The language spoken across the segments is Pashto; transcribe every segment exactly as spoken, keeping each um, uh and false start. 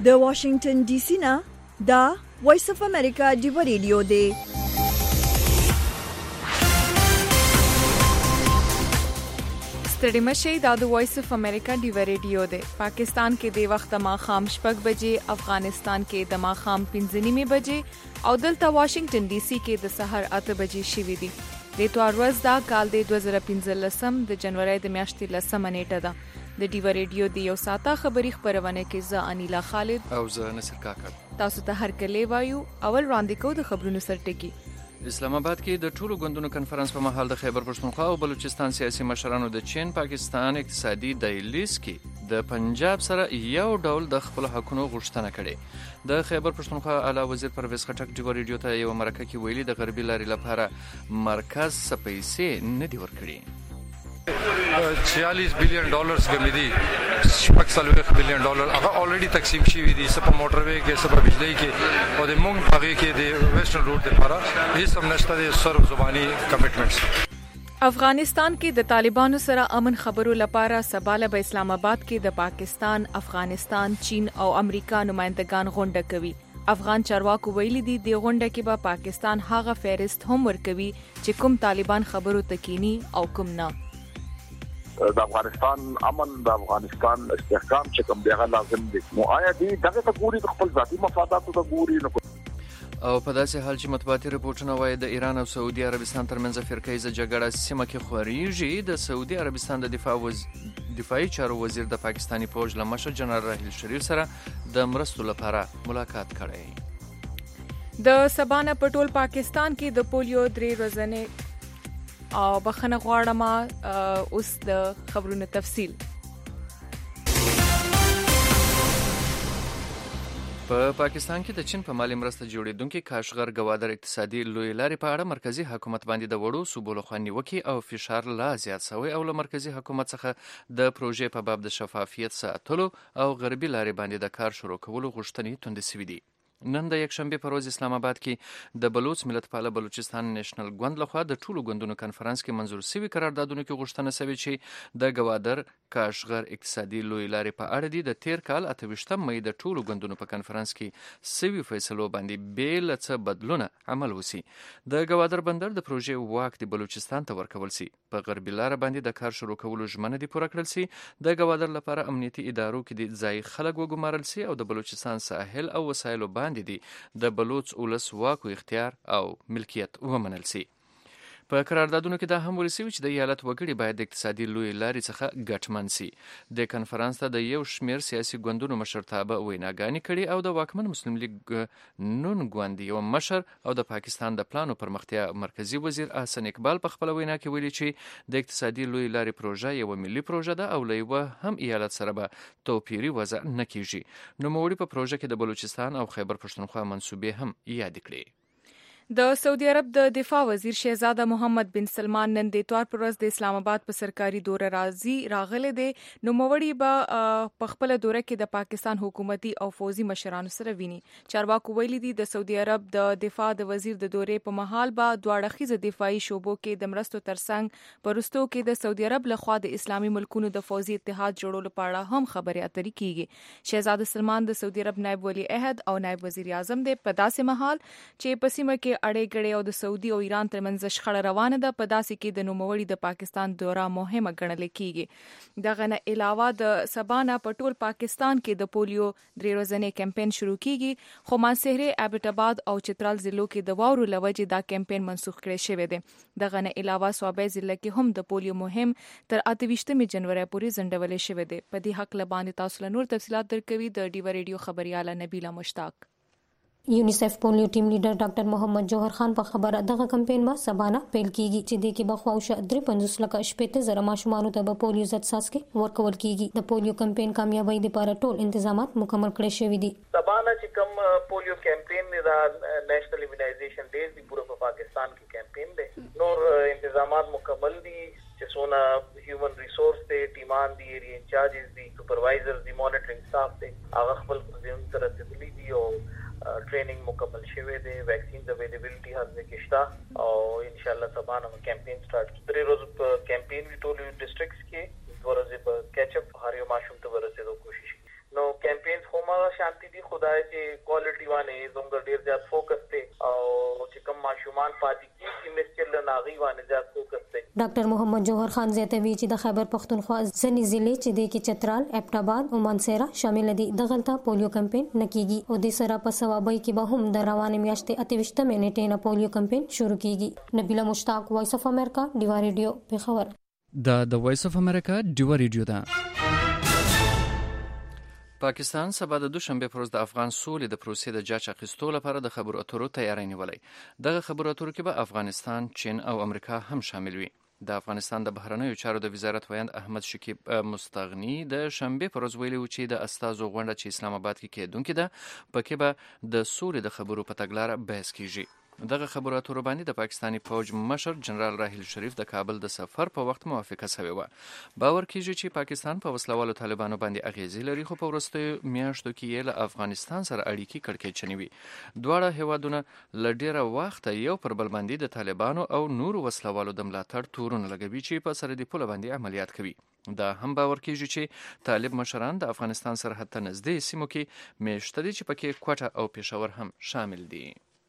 د واشنگټن ډي سي نه دا وایس اف امریکا ډیو ریډیو دی. ستړي مشي دا د وایس اف امریکا ډیو ریډیو دی. پاکستان کې د وخت ماخام شپږ بجې، افغانستان کې د ماخام پنځه نیمې بجې او دلته واشنگټن ډي سي کې د سحر اته بجې شوې دي. د اتوار ورځ دا کال د دوه زره پنځلسم د جنوري د میاشتې لسمه نیټه ده. د ډیو ریډیو د یو ساعته خبري خبرونه کې زه انیلا خالد او زه نصر کاکړ تاسو ته هر کله وایو. اول وړاندې کوو د خبرونو سرټکی. اسلام آباد کې د ټولو ګوندونو کنفرانس په مهال د خیبر پښتونخوا او بلوچستان سیاسي مشرانو د چین پاکستان اقتصادي دهلیز کې د پنجاب سره یو ډول د خپل حقونو غوښتنه کړې. د خیبر پښتونخوا اعلی وزیر پرویز خټک ډیو ریډیو ته یو مرکه کې ویلي د غربي لارې لپاره مرکز سپېسې نه دی ورکړي. छियालीस billion dollars के मिली شپږ څلوېښت billion dollar هغه الریډي تقسیم شوی دي سپه موټروي کې سپه بجلی کې او د مونږ هغه کې د ویسټرن روټ لپاره هیڅ هم نشته د سرو زبانی کمټمنټس. افغانستان کې د طالبانو سره امن خبرو لپاره سباله په اسلام آباد کې د پاکستان، افغانستان، چین او امریکا نمائندگان غونډه کوي. افغان چارواکو ویلي دي د غونډه کې به پاکستان هغه فهرست هم ورکوي چې کوم طالبان خبرو تکینی او کوم نه. د افغانستان امن د افغانستان استحکام چې کوم دی لازم دي. نو آیا دي دغه ته ګوري خپل ذاتی مفاداتو ته ګوري نو او په داسې حال چې مطبوعاتي رپورټونه وایي د ایران او سعودي عربستان ترمنځ فرقه جګړه سیمه کې خوريږي. د سعودي عربستان د دفاع وز... دفاعي چارو وزیر د پاکستانی فوج له مشر جنرال راحیل شریف سره د مرستو لپاره ملاقات کړی. د سبانه پټول پاکستان کې د پولیو درې ورځې او بخنه غواړم اوس د خبرونو تفصیل. په پاکستان کې د چین په مالي مرسته جوړېدونکي کاشغر ګوادر اقتصادي لوی لارې په اړه مرکزی حکومت باندې د وړو صوبو لخوا نیوکې او فشار لا زیات شوی او له مرکزی حکومت څخه د پروژې په باب د شفافیت ساتلو او غربي لارې باندې د کار شروع کولو غوښتنې توندې شوې دي. نن د یکشنبه په ورځ اسلام آباد کې د بلوچ ملت پاله بلوچستان نېشنل ګوند لخوا د ټولو ګوندونو کنفرانس کې منظور شوی قراردادونو کې غوښتنه شوې چې د ګوادر کاشغر اقتصادي لوی لارې په اړه دي د تیر کال اته ویشتم مې د ټولو ګوندونو په کنفرانس کې سوي فیصلو باندې بیل څه بدلونه عمل وسی. د ګوادر بندر د پروژې واک د بلوچستان ته ورکول سي. په غربي لار باندې د کار شروع کولو ژمنه دي پوره کړل سي. د ګوادر لپاره امنیتي ادارو کې د ځای خلک وګمارل سي او د بلوچستان ساحل او وسایلو باندې دي د بلوچ اولس واکو اختیار او ملکیت ومنل سي. په قراردادونو کې دا هم ویل شوی چې د ایالت وګړي باید د اقتصادي لوی لارې څخه ګټمن سي. د کنفرانس ته د یو شمیر سیاسي ګوندونو مشرتابه ویناګانې کړي او د واکمن مسلم لیگ نون ګوند یو مشر او د پاکستان د پلان او پرمختیا مرکزی وزیر احسن اقبال په خپل وینا کې ویلي چې د اقتصادي لوی لارې پروژه یو ملي پروژه ده او له هم ایالت سره به توپیری وضع نه کیږي. نو موږ په پروژه کې د بلوچستان او خیبر پښتونخوا منسوبې هم یاد کړې. د سعودي عرب د دفاع وزیر شهزاده محمد بن سلمان نن د اتوار پر ورځ د اسلام آباد په سرکاري دوره راځي راغله دي. نو موړي به په خپل دوره کې د پاکستان حکومتي او فوزي مشرانو سره ویني. چارواکو ویلي دي د سعودي عرب د دفاع د وزیر د دورې په محل به دواړه خيزه دفاعي شوبو کې د مرستو ترڅنګ پرستو کې د سعودي عرب لخوا د اسلامي ملکونو د فوزي اتحاد جوړولو په اړه هم خبرې اترې کیږي. شهزاده سلمان د سعودي عرب نائب ولی عہد او نائب وزیر اعظم دی په داسې محل چې په سیمه کې اړې ګړې او د سعودي او ایران ترمنځ شخړه روانه ده. په داسې کې د نوموړي د پاکستان دوره مهمه ګڼل کیږي. دغه نه علاوه د سبانا په ټول پاکستان کې د پولیو درې ورځې کمپاین شروع کیږي. خو مانسهره، ابټ آباد او چترال ضلعو کې د واورو لوجې دا کمپاین منسوخ کړی شوی دی. دغه نه علاوه صوبې ضلع کې هم د پولیو مهم تر اته ویشتمې جنوري پورې ځنډول شوی دی. په دې حق لبانې تاسو له نور تفصيلات درکوي د ډیو ریډیو خبرياله نبیله مشتاق. یونیسف پولیو ټیم لیډر ډاکټر محمد جوهر خان په خبره دغه کمپاین به سبانا پیل کیږي چې د کې بخواوشه درې پنځوس لکه شپږ زره ماشومان ته به پولیو ضد څاڅکي ورکول کیږي. د پولیو کمپاین کامیابی لپاره ټول تنظیمات مکمل کړي شوی دي. سبانا چې کوم پولیو کمپاین دی دا نېشنل ایمونایزیشن ډیز دی پورا په پاکستان کې کمپاین دی. نور تنظیمات مکمل دي چې څونه هیومن ریسورس دی، ټیمان دي، ایریا انچارجز دي، سپروایزر دي، مانیټرینګ سټاف دی، هغه خپل ځین تر رسیدلی دي او ټریننګ مکمل شوی دی. ویکسین availability هر ځای کې شته او ان شاء الله سبا نو کمپاین سٹارټ کیږي. درې ورځې په کمپاین وی ټول ډیسټریکټس کې، دوه ورځې په کیچ اپ هر یو ماشوم ته ورسېدو کوشش. نو کمپاین خو ما شانتي دي ډاکټر محمد جوهر خان زیاتوي چې د خیبر پښتونخوا ځینې ضلع چې د کې چترال، اپټاباد او مانسهره شامل دي دغلته پولیو کمپاین نکېږي او د سره په ثوابي کې به هم د روانې میاشتې اته ویشتمې نیټې نه پولیو کمپاین شروع کیږي. نبیله مشتاق، وایس اف امریکا، ډیوا ریډیو، پیښور. دا د وایس اف امریکا ډیوا ریډیو ده. پاکستان سبا د دوشنبه پر ورځ د افغان سولې د پروسې د جاج اخیستو لپاره د خبرو اترو تیاری نیولی. دغه خبرو اترو کې به افغانستان، چین او امریکا هم شامل وي. د افغانستان د بهرنیو چارو د وزارت ویاند احمد شکیب مستغنی د شنبه پر ورځ ویلي و چې د استازو غونډه چې اسلام آباد کې کېدونکې ده پکې به د سولې د خبرو په تګلاره بحث کیږي. دغه خبرو اترو باندې د پاکستانی فوج مشر جنرال راحیل شریف د کابل د سفر په وخت موافقه شوې وه. باور کیږي چې پاکستان په وسلوالو طالبانو باندې اغیزې لري، خو په وروستیو میاشتو کې یې له افغانستان سره اړیکې کړکېچنې وي. دواړه هیوادونه له ډیره وخته یو پر بل باندې د طالبانو او نورو وسلوالو د ملاتړ تورونه لګوي چې په سرحدي پوله باندې عملیات کوي. دا هم باور کیږي چې طالب مشران د افغانستان سرحد ته نږدې سیمو کې میشته دي چې پکې کوټه او پېښور هم شامل دي.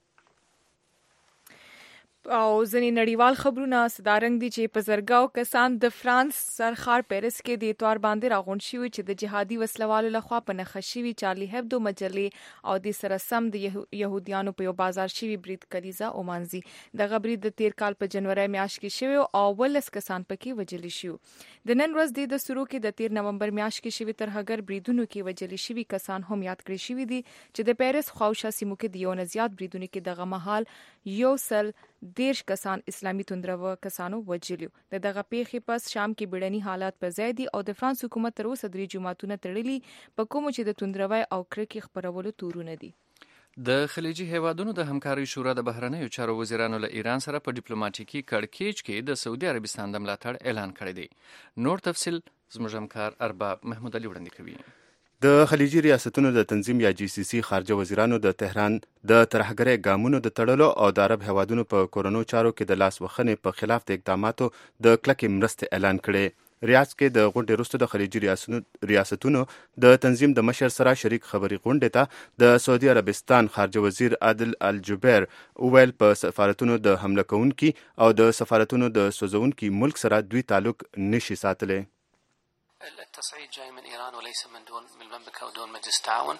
او ځینې نړیوال خبرونه صدارنګ دي چې په زرګاو کسان د فرانس سرخار پیرس کې د اتوار باندې راغونډ شوي چې د جهادي وسلوالو لخوا په نښه شوي چارلی هبدو مجلې او د سره سم د یهودیانو په یو بازار شوي برید کلیزه ومانځي. دغه برید د تیر کال په جنوري میاشت کې شوی او ولس کسان پکې وجلي شو. د نن ورځ د سرو کې د تیر نومبر میاشت کې شوی ترهګر بریدونو کې وجلي شوي کسان هم یاد کړی شوي دي چې د پیرس خواوشا سیمو کې د یو نه زیات بریدونو کې دغه مهال یو سل دیرش کسان اسلامي توندرو کسانو وجلیو. د دغه پیښې پس شام کې بیړني حالات په ځای دي او د فرانس حکومت تر اوسه درې جماعتونه تړلي په کومو چې د توندروي او کرکې خپرولو تورونه دي. د خلیجي هیوادونو د همکارۍ شورا د بهرنیو چارو وزیرانو له ایران سره په ډیپلوماټیکي کړکېچ کې د سعودي عربستان د ملاتړ اعلان کړی دی. نور تفصیل زموږ همکار ارباب محمود علي وړاندې کوي. د خلیجي ریاستونو د تنظیم یا جی سی سی خارجه وزیرانو د تهران د ترهګرۍ ګامونو د تړلو او د عرب هیوادونو په کورونو چارو کې د لاس وخنې په خلاف د اقداماتو د کلکې مرستې اعلان کړي. ریاض کې د غونډې وروسته د خلیجي ریاستونو د تنظیم د مشر سره شریک خبري غونډې ته د سعودي عربستان خارجه وزیر عادل الجبیر وویل په سفارتونو د حمله کوونکي او د سفارتونو د سوځونکي ملک سره دوی تعلق نشي ساتلی. التصعيد جاي من إيران وليس من دول من المملكة أو دول مجلس التعاون.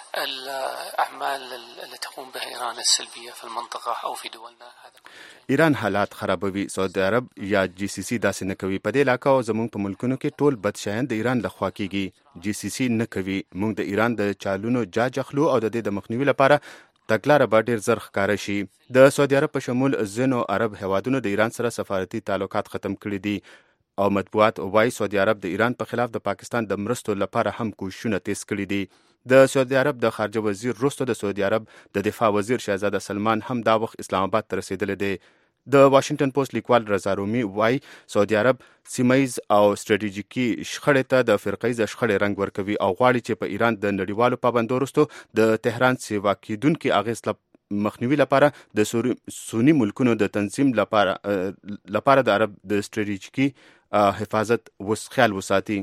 الأعمال التي تقوم بها إيران السلبية في المنطقة أو في دولنا ایران حالات خرابوي. سعودي عرب یا جی سی سی داسې نه کوي. په دې علاقه او زموږ په ملکونو کې ټول بد شیان د ایران لخوا کیږي. جی سی سی نه کوي. موږ د ایران د چالونو جاج اخلو او د دې د مخنیوي لپاره تګلاره به ډیر زر ښکاره شي. د سعودي عرب په شمول ځینو عرب هیوادونو د ایران سره سفارتي تعلقات ختم کړي دي او مطبوعات وایي سعودي عرب د ایران په خلاف د پاکستان د مرستو لپاره هم کوششونه تیز کړي دي. د سعودي عرب د خارجه وزیر وروسته د سعودي عرب د دفاع وزیر شهزاده سلمان هم دا وخت اسلام آباد ته رسیدلی دی. د واشنگټن پوسټ لیکوال رضا رومي وایي سعودي عرب سیمایز او ستراتیژیکي شخړې ته د فرقیز شخړې رنګ ورکوي او غواړي چې په ایران د نړیوالو پابندو وروسته د تهران سیوا کېدونکي اغېز مخنیوي لپاره د سونی ملکونو د تنظیم لپاره لپاره د عرب د ستراتیژیکي حفاظت وس خیال وساتي.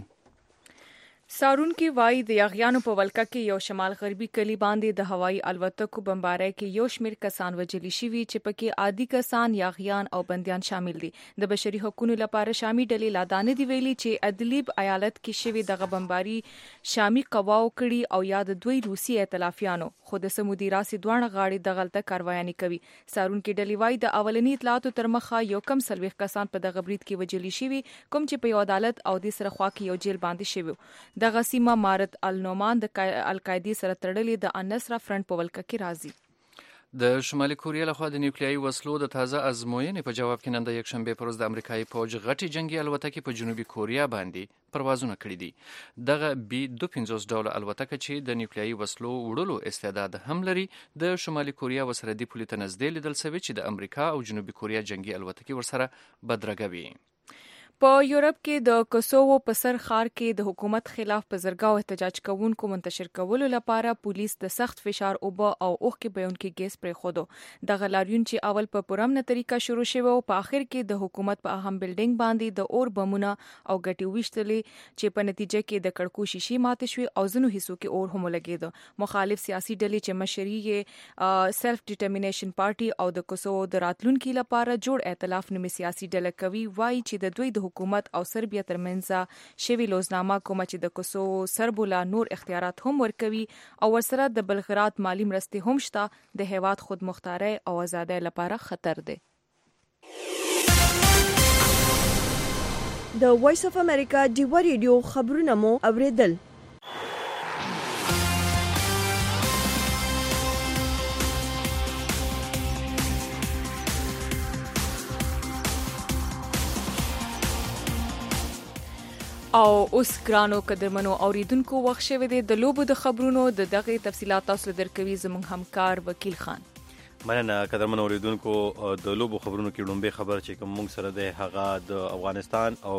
سارونکي وایي د یاغیانو په ولکه کې یو شمال غربي کلی باندې د هوایي الوتکو بمبارۍ کې یو شمېر کسان وژلي شوي چې پکې عادي کسان، یاغیان او بندیان شامل دي. د بشري حقوقو لپاره شامي ډلې لا دا نه دي ویلي چې ادلیب ایالت کې شوي دغه بمباري شامي قواو کړي او یا د دوی روسي ائتلافیانو، خو د سمودي راسي دواړه غاړې دغلته کاروایانې کوي. سارونکي ډلې وایي د اولنی اطلاعاتو تر مخه یو کم څلوېښت کسان په دغه برید کې وژلي شوي کوم چې په یو عدالت او د سره خوا کې یو جیل باندې شوی. دغه سیمه مارت النومان د القاعده سره تړلې د النصر فرنٹ په ولکه کې راځي. د شمالي کوریا لخوا د نیوکلیایي وسلو د تازه ازموینې په جواب کې نن د یکشنبه پر ورځ د امریکایي فوج غټي جنگي الوتکې په جنوبي کوریا باندې پروازونه کړي دي. دغه بي دوه پنځوس ډوله الوتکه چې د نیوکلیایي وسلو وړلو استعداد هم لري د شمالي کوریا وسردي پولې ته نږدې لیدل شوی چې د امریکا او جنوبي کوریا جنگي الوتکې ورسره بدرګه وي. په یورپ کې د کوسوو په سر ښار کې د حکومت خلاف په زرګاو احتجاج کوونکو منتشر کولو لپاره پولیس د سخت فشار اوبه او اوښکې بهونکي ګیس پرېښودو. دغه لاریون چې اول په پرامنه طریقه شروع شوی او په آخر کې د حکومت په اهم بلډینګ باندې د اور بمونه او ګټې ویشتلې چې په نتیجه کې د کړکو شیشې ماتې شوې او ځینو حصو کې اور هم ولګېده. مخالف سیاسي ډلې چې مشري یې سیلف ډیټرمینیشن پارټي او د کوسوو د راتلونکي لپاره جوړ ائتلاف نومي سیاسي ډله کوي، وایي چې د دوی د حکومت او سربیا ترمنځ شوی لوزنامه کومه چې د کوسوو سربو لا نور اختیارات هم ورکوي او ورسره د بلغراد مالی مرستې هم شته، د هیواد خودمختارۍ او ازادۍ لپاره خطر دی. د وایس اف امریکا ډیوا ریډیو خبرونه مو اوریدل. او اوس ګرانو قدرمنو اوریدونکو وخت شوی دی د لوبو د خبرونو د دغه تفصيلات تاسو درکوي زموږ همکار وکیل خان. مننه قدرمنو اوریدونکو. د لوبو خبرونو کې لومبه خبر چې کوم موږ سره د هغه د افغانستان او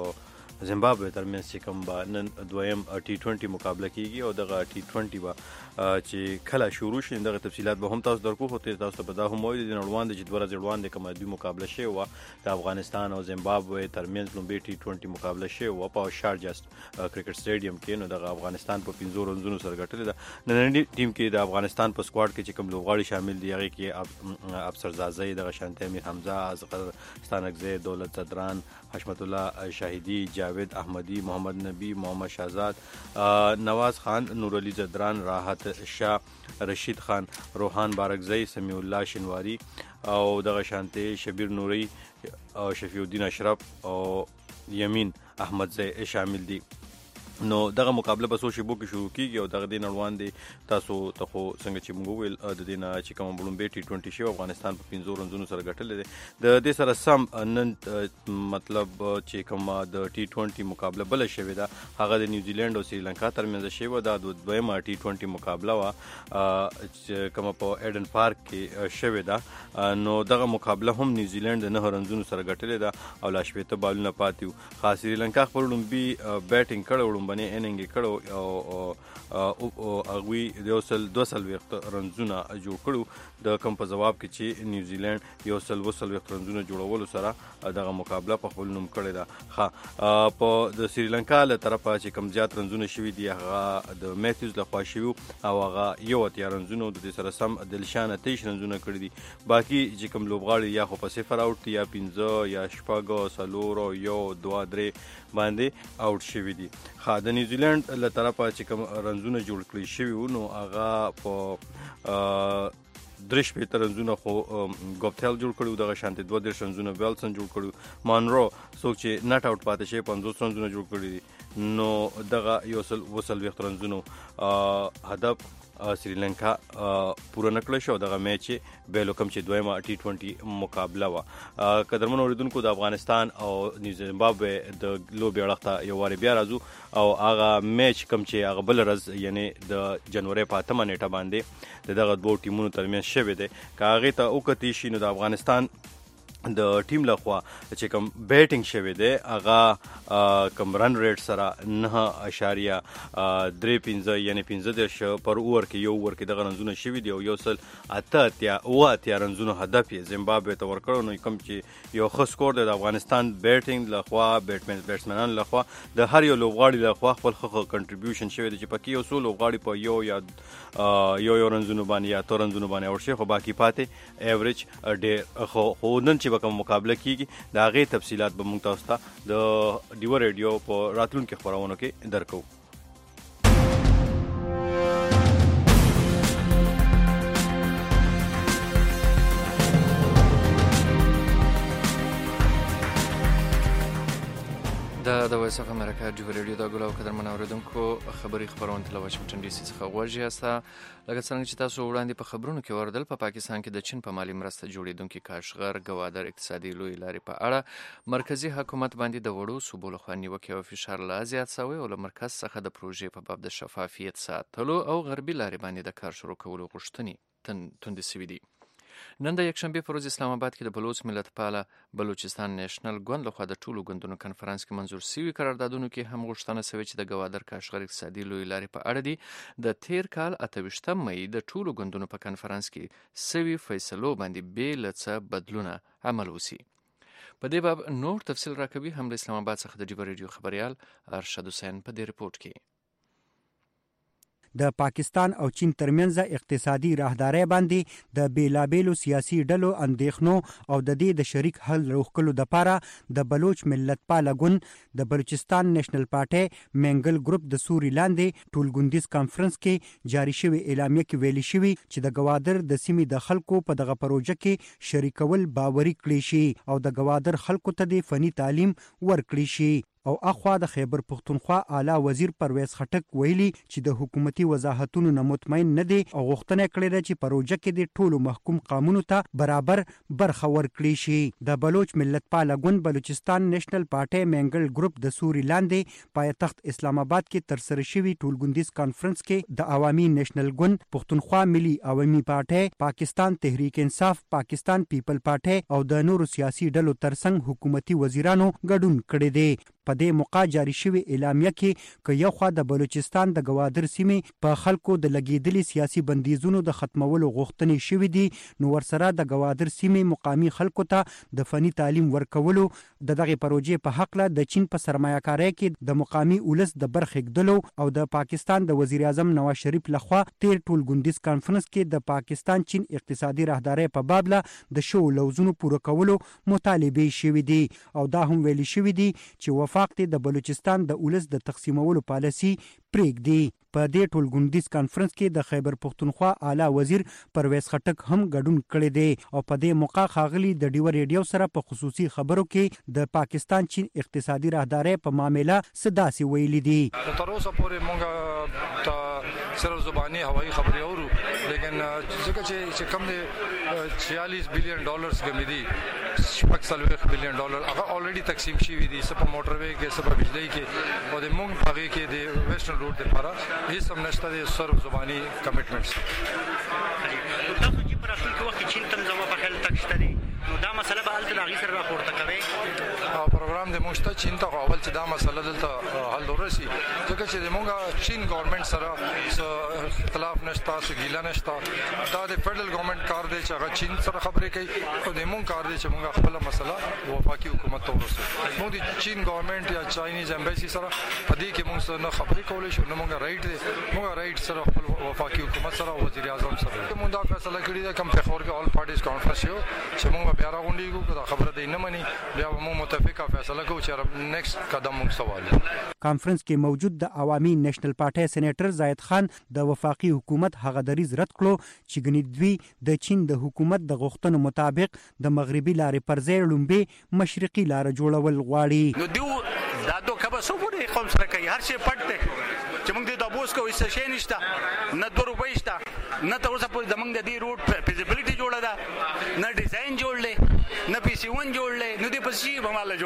د زیمبابوے ترمنځ چې کوم با نن دویم ټي ټوینټي مقابله کیږي او دغه ټي ټوینټي با چې کله شروع شي دغه تفصيلات به هم تاسو درکو خو تاسو ته به دا هم وایي د نړوان د جدول ځړوان د کومه دوی مقابله شي او د افغانستان او زیمبابوے ترمنځ لومبه ټي ټوینټي مقابله شي او په شارجا کرکټ سټیډیم کې نو دغه افغانستان په پنځو رنزونو سره ګټل ده. نننی ټیم کې د افغانستان په سکواډ کې چې کوم لوبغاړي شامل دي هغه کې افسر زازی دغه شانته امیر حمزه، ازغر ستانکزی، دولت صدران، حشمت الله شاهدی، جاوید احمدی، محمد نبی، محمد شهزاد، نواز خان، نور علی زدران، راحت شاه، رشید خان، روحان بارکزی، سمیع الله شنواری او دغه شانته شبیر نوری او شفیع الدین اشرف او یمین احمدزی شامل دي. نو دغه مقابله په سوشي بو کې شروع کیږي او دغه دین روان دي. تاسو ته خو څنګه چې موږ ویل د دینه چې کوم بلومبه ټي ټوینټي شو افغانستان په پنځو رنزونو سره ګټل دي. د دې سره سم نن مطلب چې کوم د ټي ټوینټي مقابله بل شوی دا هغه د نیوزیلند او سریلانکا ترمنځ شوی دا د دویمه ټي ټوینټي مقابله وا چې کوم په ایډن پارک کې شوی دا. نو دغه مقابله هم نیوزیلند نه رنزونو سره ګټل دا او لا شپته بالونه پاتیو. خاص سریلانکا خپل لومبي بیټینګ کړو باندې اننګ کړو او او اغوی د یوسل دوسل وخت رنزونه جوړ کړو د کم په جواب کې چې نیوزیلند یوسل وسل وخت رنزونه جوړولو سره دغه مقابله په خپل نوم کړی دا. ها په د سریلانکا له طرفه چې کم زیات رنزونه شوی دی هغه د میتھیوز له خوا شوی او هغه یو اتیا رنزونه د دې سره سم دلشان تیش رنزونه کړی دي. باقي چې کم لوبغاړي یا خو په صفر اوټ یا پنځه یا شپږ سلور یو دوه درې باندې اوټ شوی دي. خا د نیوزیلند له طرفه چې کوم رنزونه جوړ کړی شوی نو هغه په درش په ترنزونه خو ګوپټل جوړ کړو دغه شانتي دوه درش رنزونه ویلسن جوړ کړو. مانرو څوک چې نټ اوټ پاتې شي پنځوس رنزونه جوړ کړی دي. نو دغه یوسل وسل وخت رنزونه هدف سریلانکا پوره نکړل شو. دغه میچ به لکم چې دویمه ټي ټوینټي مقابله وا. قدرمن اوریدونکو د افغانستان او زیمبابوے د لوبي اړخته یو واری بیا راځو او هغه میچ کم چې هغه بل ورځ یعنی د جنوري په اتمه نیټه باندې دغه دوه ټیمونو ترمنځ شوه دي. کاغه ته وکتی شي نو د افغانستان د ټیم لخوا چې کوم بیټینګ شوی دی هغه کوم رن ریټ سره نه اشاریه درې پنځه یعنی پنځه درش پر اور کې یو ور کې د رنزونه شوی دی او یو سل اته اتیا او اتیا رنزونه هدف یې زیمبابوے ته ورکړو. نو کوم چې یو ښه سکور دی د افغانستان بیټینګ لخوا بیټمن بیټسمنان لخوا د هر یو لوبغاړي لخوا خپل ښه کنټریبیوشن شوی دی چې پکې یو څو لوبغاړي په یو یا یو یو رنزونه باندې یا تو رنزونه باندې ورشي خو باقي پاتې ایوریج ډېر خو نن چې کوم مقابله کیږي دا غي تفصيلات به موږ تاسو ته د ډیو ریډیو په راتلونکو خبرونو کې درکو. د د وایس اف امریکا ډیو ریډیو دا ګلو قدرمن اوریدونکو خبري خبرونه تل واشنگټن ډي سي څخه غوږی استا لکه څنګه چې تاسو وړاندې په خبرونو کې وردل په پا پاکستان کې د چین په مالی مرسته جوړیدونکو کاشغر ګوادر اقتصادي لوی لارې په اړه مرکزی حکومت باندې د وړو صوبو له خوا نیوکه او فشار لا زیات شوی او له مرکز څخه د پروژې په باب د شفافیت ساتلو او غربي لارې باندې د کار شروع کولو غوښتنې تند سوي دي. نن د یکشنبه پر ورځ اسلام آباد کې د بلوچ ملت پاله بلوچستان نېشنل ګوند لخوا د ټولو ګوندونو کنفرانس کې منزور شوی قراردادونو کې هم غوښتنه شوې چې د ګوادر کاشغر اقتصادي لوی لارې په اړه دي د تیر کال اته ویشتم مې د ټولو ګوندونو په کنفرانس کې سوي فیصلو باندې بې له څه بدلونه عمل وسی. په دې باب نور تفصیل راکوي هم د اسلام آباد څخه د ډیو ریډیو خبريال ارشد حسین په دې رپورت کې. د پاکستان او چین ترمنځ اقتصادي راهداري باندې د بیلابېلو سیاسي ډلو اندېښنو او د دې د شریک حل روښکلو لپاره د بلوچ ملت پاله ګوند د بلوچستان نېشنل پارټي منګل ګروپ د سوري لاندې ټولګوندیز کانفرنس کې جاری شوی اعلامیه کې ویلي شوی چې د ګوادر د سیمې د خلکو په دغه پروژه کې شریکول باوري کړی شي او د ګوادر خلکو ته د فني تعلیم ورکړي شي. او اخوا د خیبر پختونخوا اعلی وزیر پرویز خټک ویلي چې د حکومتي وضاحتونو نه مطمئن نه دي او غوښتنه کړې ده چې پروژه کې د ټولو محکوم قانونو ته برابر برخه ورکړي شي. د بلوچ ملت پاله ګوند بلوچستان نېشنل پارټي منګل ګروپ د سوري لاندې پایتخت اسلام آباد کې ترسره شوی ټولګوندیز کانفرنس کې د عوامي نېشنل ګوند پختونخوا ملي عوامي پارټي پاکستان تحریک انصاف پاکستان پیپل پارټي او د نورو سیاسي ډلو ترڅنګ حکومتي وزیرانو ګډون کړی دی. په دې موقع جاری شوی اعلامیه کې که یو خوا د بلوچستان د ګوادر سیمې په خلکو د لګیدلي سیاسي بندیزونو د ختمولو غوښتنې شوې دي نو ورسره د ګوادر سیمې مقامي خلکو ته د فني تعلیم ورکولو د دغه پروژې په حق له د چین په سرمایه‌کارۍ کې د مقامي ولس د برخې ګدلو او د پاکستان د وزیر اعظم نواز شریف لخوا تیر ټولګوندیز کانفرنس کې د پاکستان چین اقتصادي راهداري په باب له د شو لوزونو پوره کولو مطالبه شوې دي او دا هم ویلي شوې دي چې وفاق د بلوچستان د ولس د تقسیمولو پالیسي پریږدي. په دې ټولګوندیز کانفرنس کې د خیبر پختونخوا اعلی وزیر پرویز خټک هم ګډون کړی دی او په دې موقع خاغلی د ډیو ریډیو سره په خصوصي خبرو کې د پاکستان چین اقتصادي راهداري په معاملې سداسي ویلي دي. تر اوسه پورې مونږ ته صرف زبانی هوایی خبرې اورو لیکن څنګه چې کم دي چھیالیس بلین ډالرز کمی دي شپږ څلوېښت بلین ډالر هغه الریډي تقسیم شوي دي څه په موټر وې کې څه په بجلی کې او د مونږ هغه کې د ویسټرن روټ لپاره هیڅ هم نشته د صرف زبانی کمټمنټس. تاسو چې پر خپل وخت چین تم زما په خیال تکشته دي نو دا مسله به حل د غیر راپورته کوي او پروګرام د مشته چین ته اول چې دا مسله دلته حل ورسي ځکه چې د مونږه چین ګورنمنت سره اختلاف نشته سګیلا نشته دا د فدرل ګورنمنت کار دی چې هغه چین سره خبرې کوي او د مونږ کار دی چې مونږه خپل مسله وفاقي حکومت ته ورسو. مونږ د چین ګورنمنت یا چاینیز امبیسي سره په دې کې مونږ سره خبرې کولې شو نو مونږه رائټ دی مونږه رائټ سره خپل وفاقي حکومت سره وزیر اعظم سره مونږ دا فیصله کړی دا کم په خور کې آل پارټیز کانفرنس یو چې مونږ بیا راغونډیږو دا خبره دی نه مني بیا مونږ متفقه فیصله کوو چې نیکسټ قدم مونږ سوال. کانفرنس کې موجود د عوامي نېشنل پارټي سېنیټر زاید خان د وفاقي حکومت هغه دریز رد کړو چې ګنې دوی د چین د حکومت د غوښتنو مطابق د مغربي لارې پر ځای لومبي مشرقي لار جوړول غواړي. نو دیو دا دوه کبه سو پورې قوم سره کوي هر شی پټ دی چې موږ د تاسو کوی څه شي نشته نه د روپۍ شته نه تر اوسه پورې د موږ د دې روټ فیزیبিলিټي جوړه ده نه ډیزاین جوړلې نه پی سی ون جوړلې نو د پسې به مال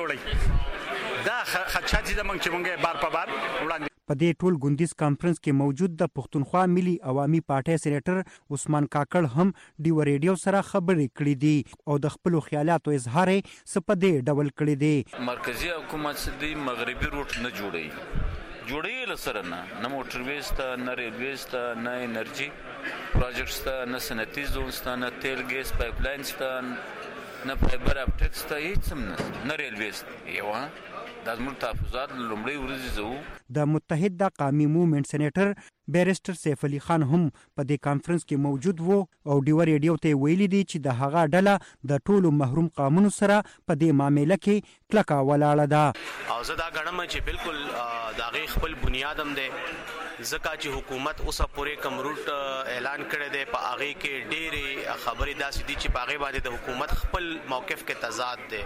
جوړي دا خدشات دي موږ چې موږ بار په بار وړاندې. په دې ټول ګوندیز کانفرنس کې موجود د پښتونخوا ملي عوامي پارټي سېنیټر عثمان کاکړ هم ډیو ریډیو سره خبرې کړې دي او د خپل خیالاتو اظهار یې سپدې ډول کړی دی. مرکزی حکومت د مغربي روټ نه جوړي جوړي لسره نه نه موټر وېستا نه ریل وېستا نه انرژي پروجیکټس ته نه صنعتي زونز ته نه تیل ګیس پایپ لاینز ته نه فایبر اپټکس ته هیڅ هم نه نه ریل وېست یو د زموږ تحفظات لومړی ورځ زو د متحد د قومي موومېنټ سېنیټر بیرسټر سیف علي خان هم په دې کانفرنس کې موجود وو او ډیو ریډیو ته ویلي دي چې د هغه ډله د ټولو محروم قومونو سره په دې معاملې کې کلکه ولاړه ده او زه دا غواړم چې بالکل دا غي خپل بنیادم ده ځکه چې حکومت اوسه پورې کم روټ اعلان کړی دی په هغه کې ډېرې خبرې داسې دي چې په هغه باندې د حکومت خپل موقف کې تضاد دی.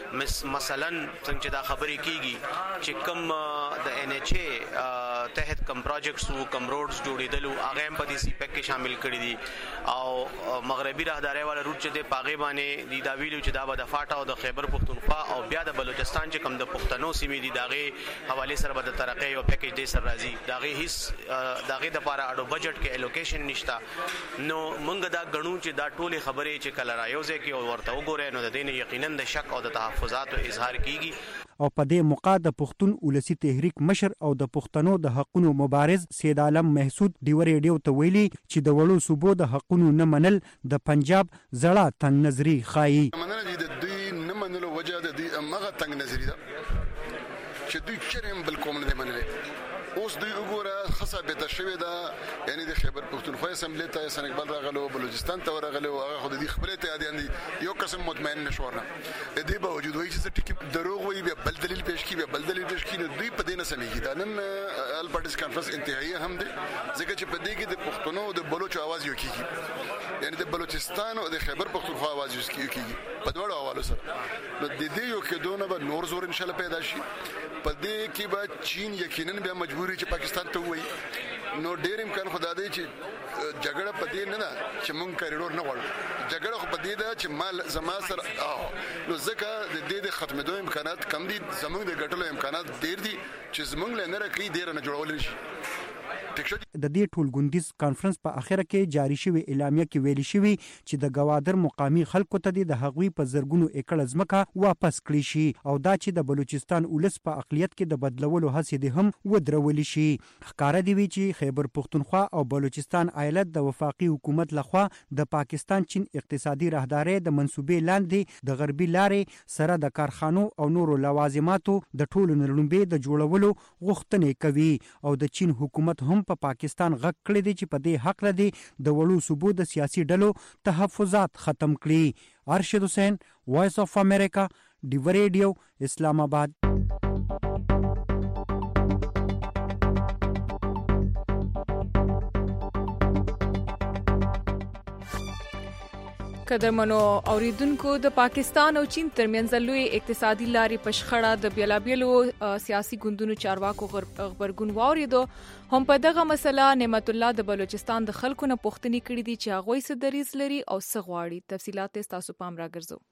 مثلا څنګه چې دا خبرې کیږي چې کم د ان ایچ ای تحت کم پروجیکټس وو کم روډز جوړېدلو هغه هم په دې سی پیک کې شامل کړي دي او مغربي راهداري والا روټ چې د پاغي باندې د دا ویلو چې دا به د فاټا او د خیبر پختونخوا او بیا د بلوچستان چې کوم د پښتنو سیمې دي داغه حواله سره به د ترقې او پیکیج دې سره راځي داغه هیڅ داغه د لپاره اډو بجټ کې الوکیشن نشتا نو مونږ دا غنو چې دا ټوله خبرې چې کله رايوځي کې او ورته وګورئ نو د دین یقینا د شک او د تحفظات اظهار کیږي. او په دې موقع د پښتون ولسی تحریک مشر او د پښتنو د حقونو مبارز سید عالم محسود دیو ریډیو ته ویلي چې د وړو صوبو د حقونو نه منل د پنجاب زړه تنگ نظری خایي. منل د دوی نه منلو وجه د دې مغه تنگ نظری ده چې دوی چرېم بل کوم نه منل. اوس دوی وګوره خاصه به تشوي ده یعنی د خیبر پختونخوا اسمبلی ته سنګبل راغلو بلوچستان ته ورغلو هغه خو د دې خبرې ته یادي یو قسم مطمئن نشورنه د دې باوجود وایي چې ټکی دروغ وایي به بل دلیل پېښ کی به بل دلیل پېښ کی نو دوی په دې نه سمېږي دا نن ال پارټیز کانفرنس انتهایی هم ده ځکه چې په دې کې د پښتنو او د بلوچ आवाज یو کیږي یعنی د بلوچستان او د خیبر پختونخوا आवाज یو کیږي په دوه حوالو سره نو د دې یو کې دونه به نور زور ان شاء الله پیدا شي په دې کې به چین یقینا بیا مجبوري چې پاکستان ته وایي نو ډېر امکان خدای دی چې جګړه په دې نه ده چې مونږ کریډور نه غواړو جګړه خو په دې ده چې مال زما سره نو ځکه د دې د ختمېدو امکانات کم دي زمونږ د ګټلو امکانات ډېر دي چې زمونږ له نه راکړي ډېر نه جوړول نشي. د دې ټولګوندیز کانفرنس په اخره کې جاری شوی اعلامیه کې ویلي شوی چې د گوادر مقامی خلکو ته د هغوی په زرګونو ایکړ ځمکه واپس کړي شي او دا چې د بلوچستان ولس په اقلیت کې د بدلولو هڅې دي هم ودرول شي. ښکارا دی چې خیبر پختونخوا او بلوچستان ایالت د وفاقي حکومت لخوا د پاکستان چین اقتصادي راهداري د منسوبې لاندې د غربي لارې سره د کارخانو او نورو لوازماتو د ټولو نړمبې د جوړولو غوښتنې کوي او د چین حکومت هم په پاکستان غږ کړی دی چې په دې حق لدی د وړو صوبو د سیاسي ډلو تحفظات ختم کړي. ارشد حسین، وایس اف امریکا، ډیو ریډیو، اسلام آباد. قدرمنو اوریدونکو د پاکستان او چین ترمنځ لوی اقتصادي لارې په شخړه د بیلابیلو سیاسي ګوندونو چارواکو خبرګون واوریدو. هم په دغه مسله نعمت الله د بلوچستان د خلکو نه پوښتنې کړې دي چې هغوی څه دریځ لري او څه غواړي. تفصیلات تاسو پام راګرځو.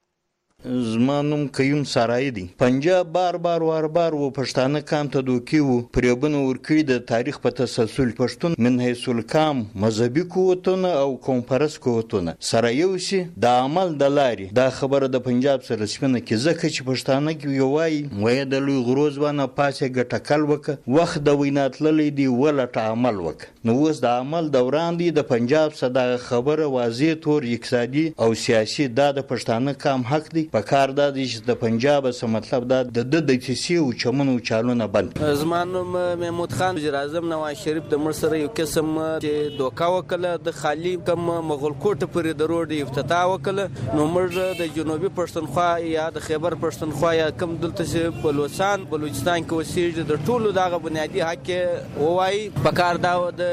زما نوم قیوم سارایی دی. پنجاب بار بار وار بار و پښتانه کام ته دوکي و پریبونه ورکړي د تاریخ په تسلسل پښتون من حیث الکام مذهبي قوتونه او قومپرس قوتونه سره یو شي د عمل د لارې دا خبره د پنجاب سره سپینه کې ځکه چې پښتانه کې یو وایي وایي د لوی غروز باندې پاسه ګټکل وکړه وخت د وینا تللی دی ولټ عمل وکړه نو اوس د عمل دوران دی د پنجاب صدا خبره واضح تور اقتصادي او سیاسي دا د پښتانه کام حق دی په کار دا دی چې د پنجاب څه مطلب دا د د د کیسې او چمنو چالونه بند. زمانو محمود خان وزیر اعظم نواز شریف د مر سره یو قسم چې دوکا وکړه د خالی کم مغول کوټ پرې د روډ افتتاح وکړه نو موږ د جنوبي پښتونخوا یا د خیبر پښتونخوا یا کم دلته چې بلوچستان بلوچستان کې وسیږي د ټولو دغه بنیادی حق وای په کار دا د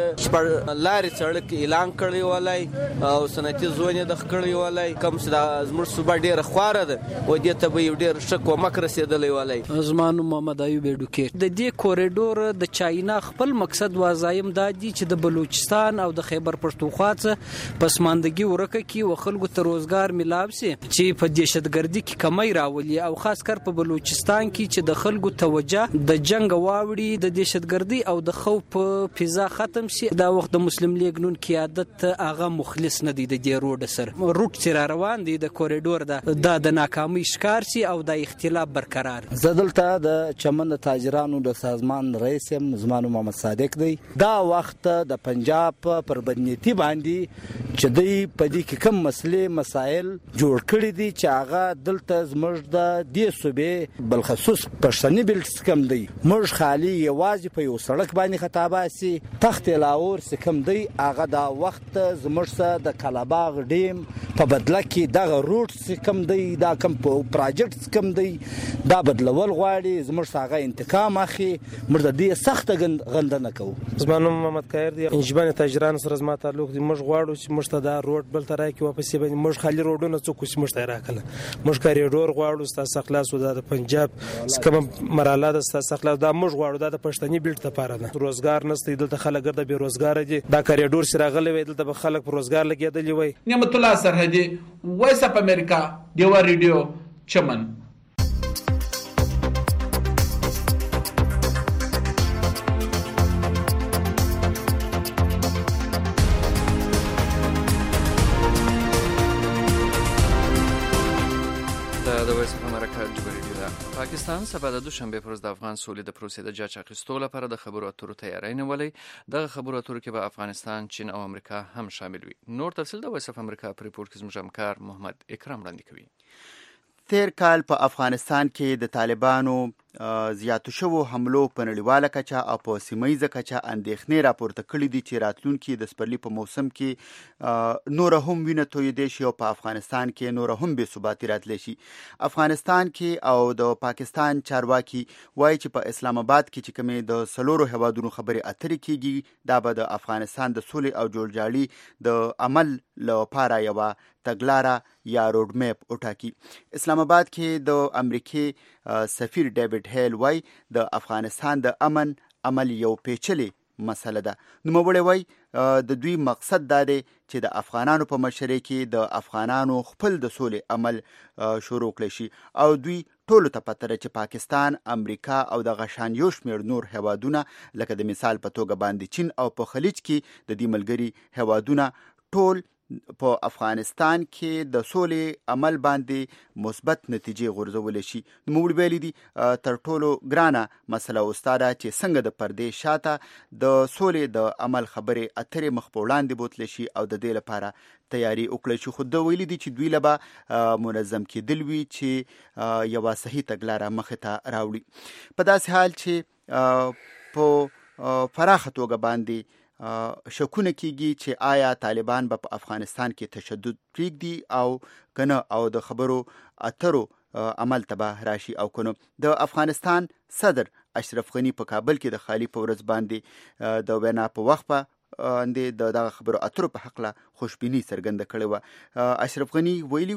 لارې سړک اعلان کړی ولای او صنعتي زون د خکړی ولای کم چې زموږ صوبه ډیره خواره ده و دې ته به یو ډیر شک و مک رسیدلی ولای. زمانو محمد ایوب ډوکې د دې کوریډور د چاینا خپل مقصد وازایم دا دی چې د بلوچستان او د خیبر پښتونخوا څخه پسماندګي ورکه کی و خلکو ته روزګار ملاب سي چې په دهشتګردي کې کمی راولي او خاص کر په بلوچستان کې چې د خلکو توجه د جنگ واوړي د دهشتګردي او د خوف فضا ختم سي دا وخت د مسلم لیگ نون قیادت هغه مخلص نه دی د دې روډ سره روټ سره روان دی د کوریډور دا د ناکامي ښکار سي او د اختلاف برقرار. زدلته د چمن د تاجرانو د سازمان رئیس زمانو محمد صادق دی دا وخت د پنجاب پر بدنیتی باندې چې دی په دې کې کوم مسلې مسائل جوړ کړي دي چې هغه دلته زموږ د دې صوبې بلخصوص پښتني بلټ کم دی موږ خالی یوازې په یو سړک باندې خطاباسي تخت لاور سکم دی هغه دا وخت زموږ سره د کلاباغ ډیم په بدله کې دغه روټ سکم دی دا کم پروجیکټس کم دی دا بدلول غواړي زموږ هغه انتقام اخی موږ د دې سخت غندنه کوو. زما نوم محمد کایر دی، انجمن تاجران سره زما تعلق دی. موږ غواړو چې موږ ته دا روډ بل ته راکړي واپس یې باندې موږ خالي روډونه څوک چې موږ ته راکړه. موږ کاریډور غواړو ستاسو اخلاص ودا د پنجاب سکم مرحله د ستاسو اخلاص دا موږ غواړو دا د پښتني بیلټ لپاره نه. روزګار نشته دلته خلک ګرځي بې روزګار دي. دا کاریډور سره غلې وي دلته به خلک پر روزګار لګیدلی وي. نعمت الله سرحدي، وایس اپ امریکا، دیوا ریډیو، چمن. پاکستان سبا د دوشنبه پر ورځ د افغان سولې د پروسې د جاج اخیستو لپاره د خبرو اترو تیاری نیولې. دغه خبرو اترو کې به افغانستان، چین او امریکا هم شامل وي. نور تفصیل د وایس اف امریکا په ریپورت کې زموږ همکار محمد اکرام وړاندې کوي. تیر کال په افغانستان کې د طالبانو زیاتو شوو حملو په نړیواله کچه او په سیمه کچه اندېښنې راپورته کړي دي چې راتلونکي د سپرلي په موسم کې نور هم وینه تویدې شي او په افغانستان کې نور هم بې ثباتي راتلی شي. افغانستان کې او د پاکستان چارواکي وایي چې په اسلام آباد کې چې کومې د څلورو هیوادونو خبرې اترې کیږي دا به د افغانستان د سولې او جوړجاړي د عمل لپاره یوه تګلاره یا روډ میپ وټاکي. اسلام آباد کې د امریکای سفیر ډیوډ هیل وای د افغانستان د امن عمل یو پیچلې مسله ده. نوموړی وای د دوی مقصد دا دی چې د افغانانو په مشرۍ کې د افغانانو خپل د سولې عمل شروع کړی شي او دوی ټولو ته پته ده چې پاکستان، امریکا او د غشان یو شمېر نور هیوادونه لکه د مثال په توګه باندې چین او په خلیج کې د دې ملګري هیوادونه ټول په افغانستان کې د سولې عمل باندې مثبت نتیجې غورځولی شي. نوموړي ویلي دي تر ټولو ګرانه مسله اوستا ده چې څنګه د پردې شاته د سولې د عمل خبرې اترې مخ په وړاندې بوتلی شي او د دې لپاره تیاری وکړی شي. خو ده ویلي دي چې دوی له به منظم کېدل وي چې یوه صحیح تګلاره مخې ته راوړي. په داسې حال چې په پراخه توګه باندې شکونه کیږي چې آیا طالبان به په افغانستان کې تشدد پرېږدي او کنه او د خبرو اترو عمل ته به راشي او کنه. د افغانستان صدر اشرف غنی په کابل کې د خالی په ورځ باندې د وینا په وخت په اندې د دغه خبرو اترو په حق له خوشبیني څرګنده کړې وه. اشرف غنی ویلي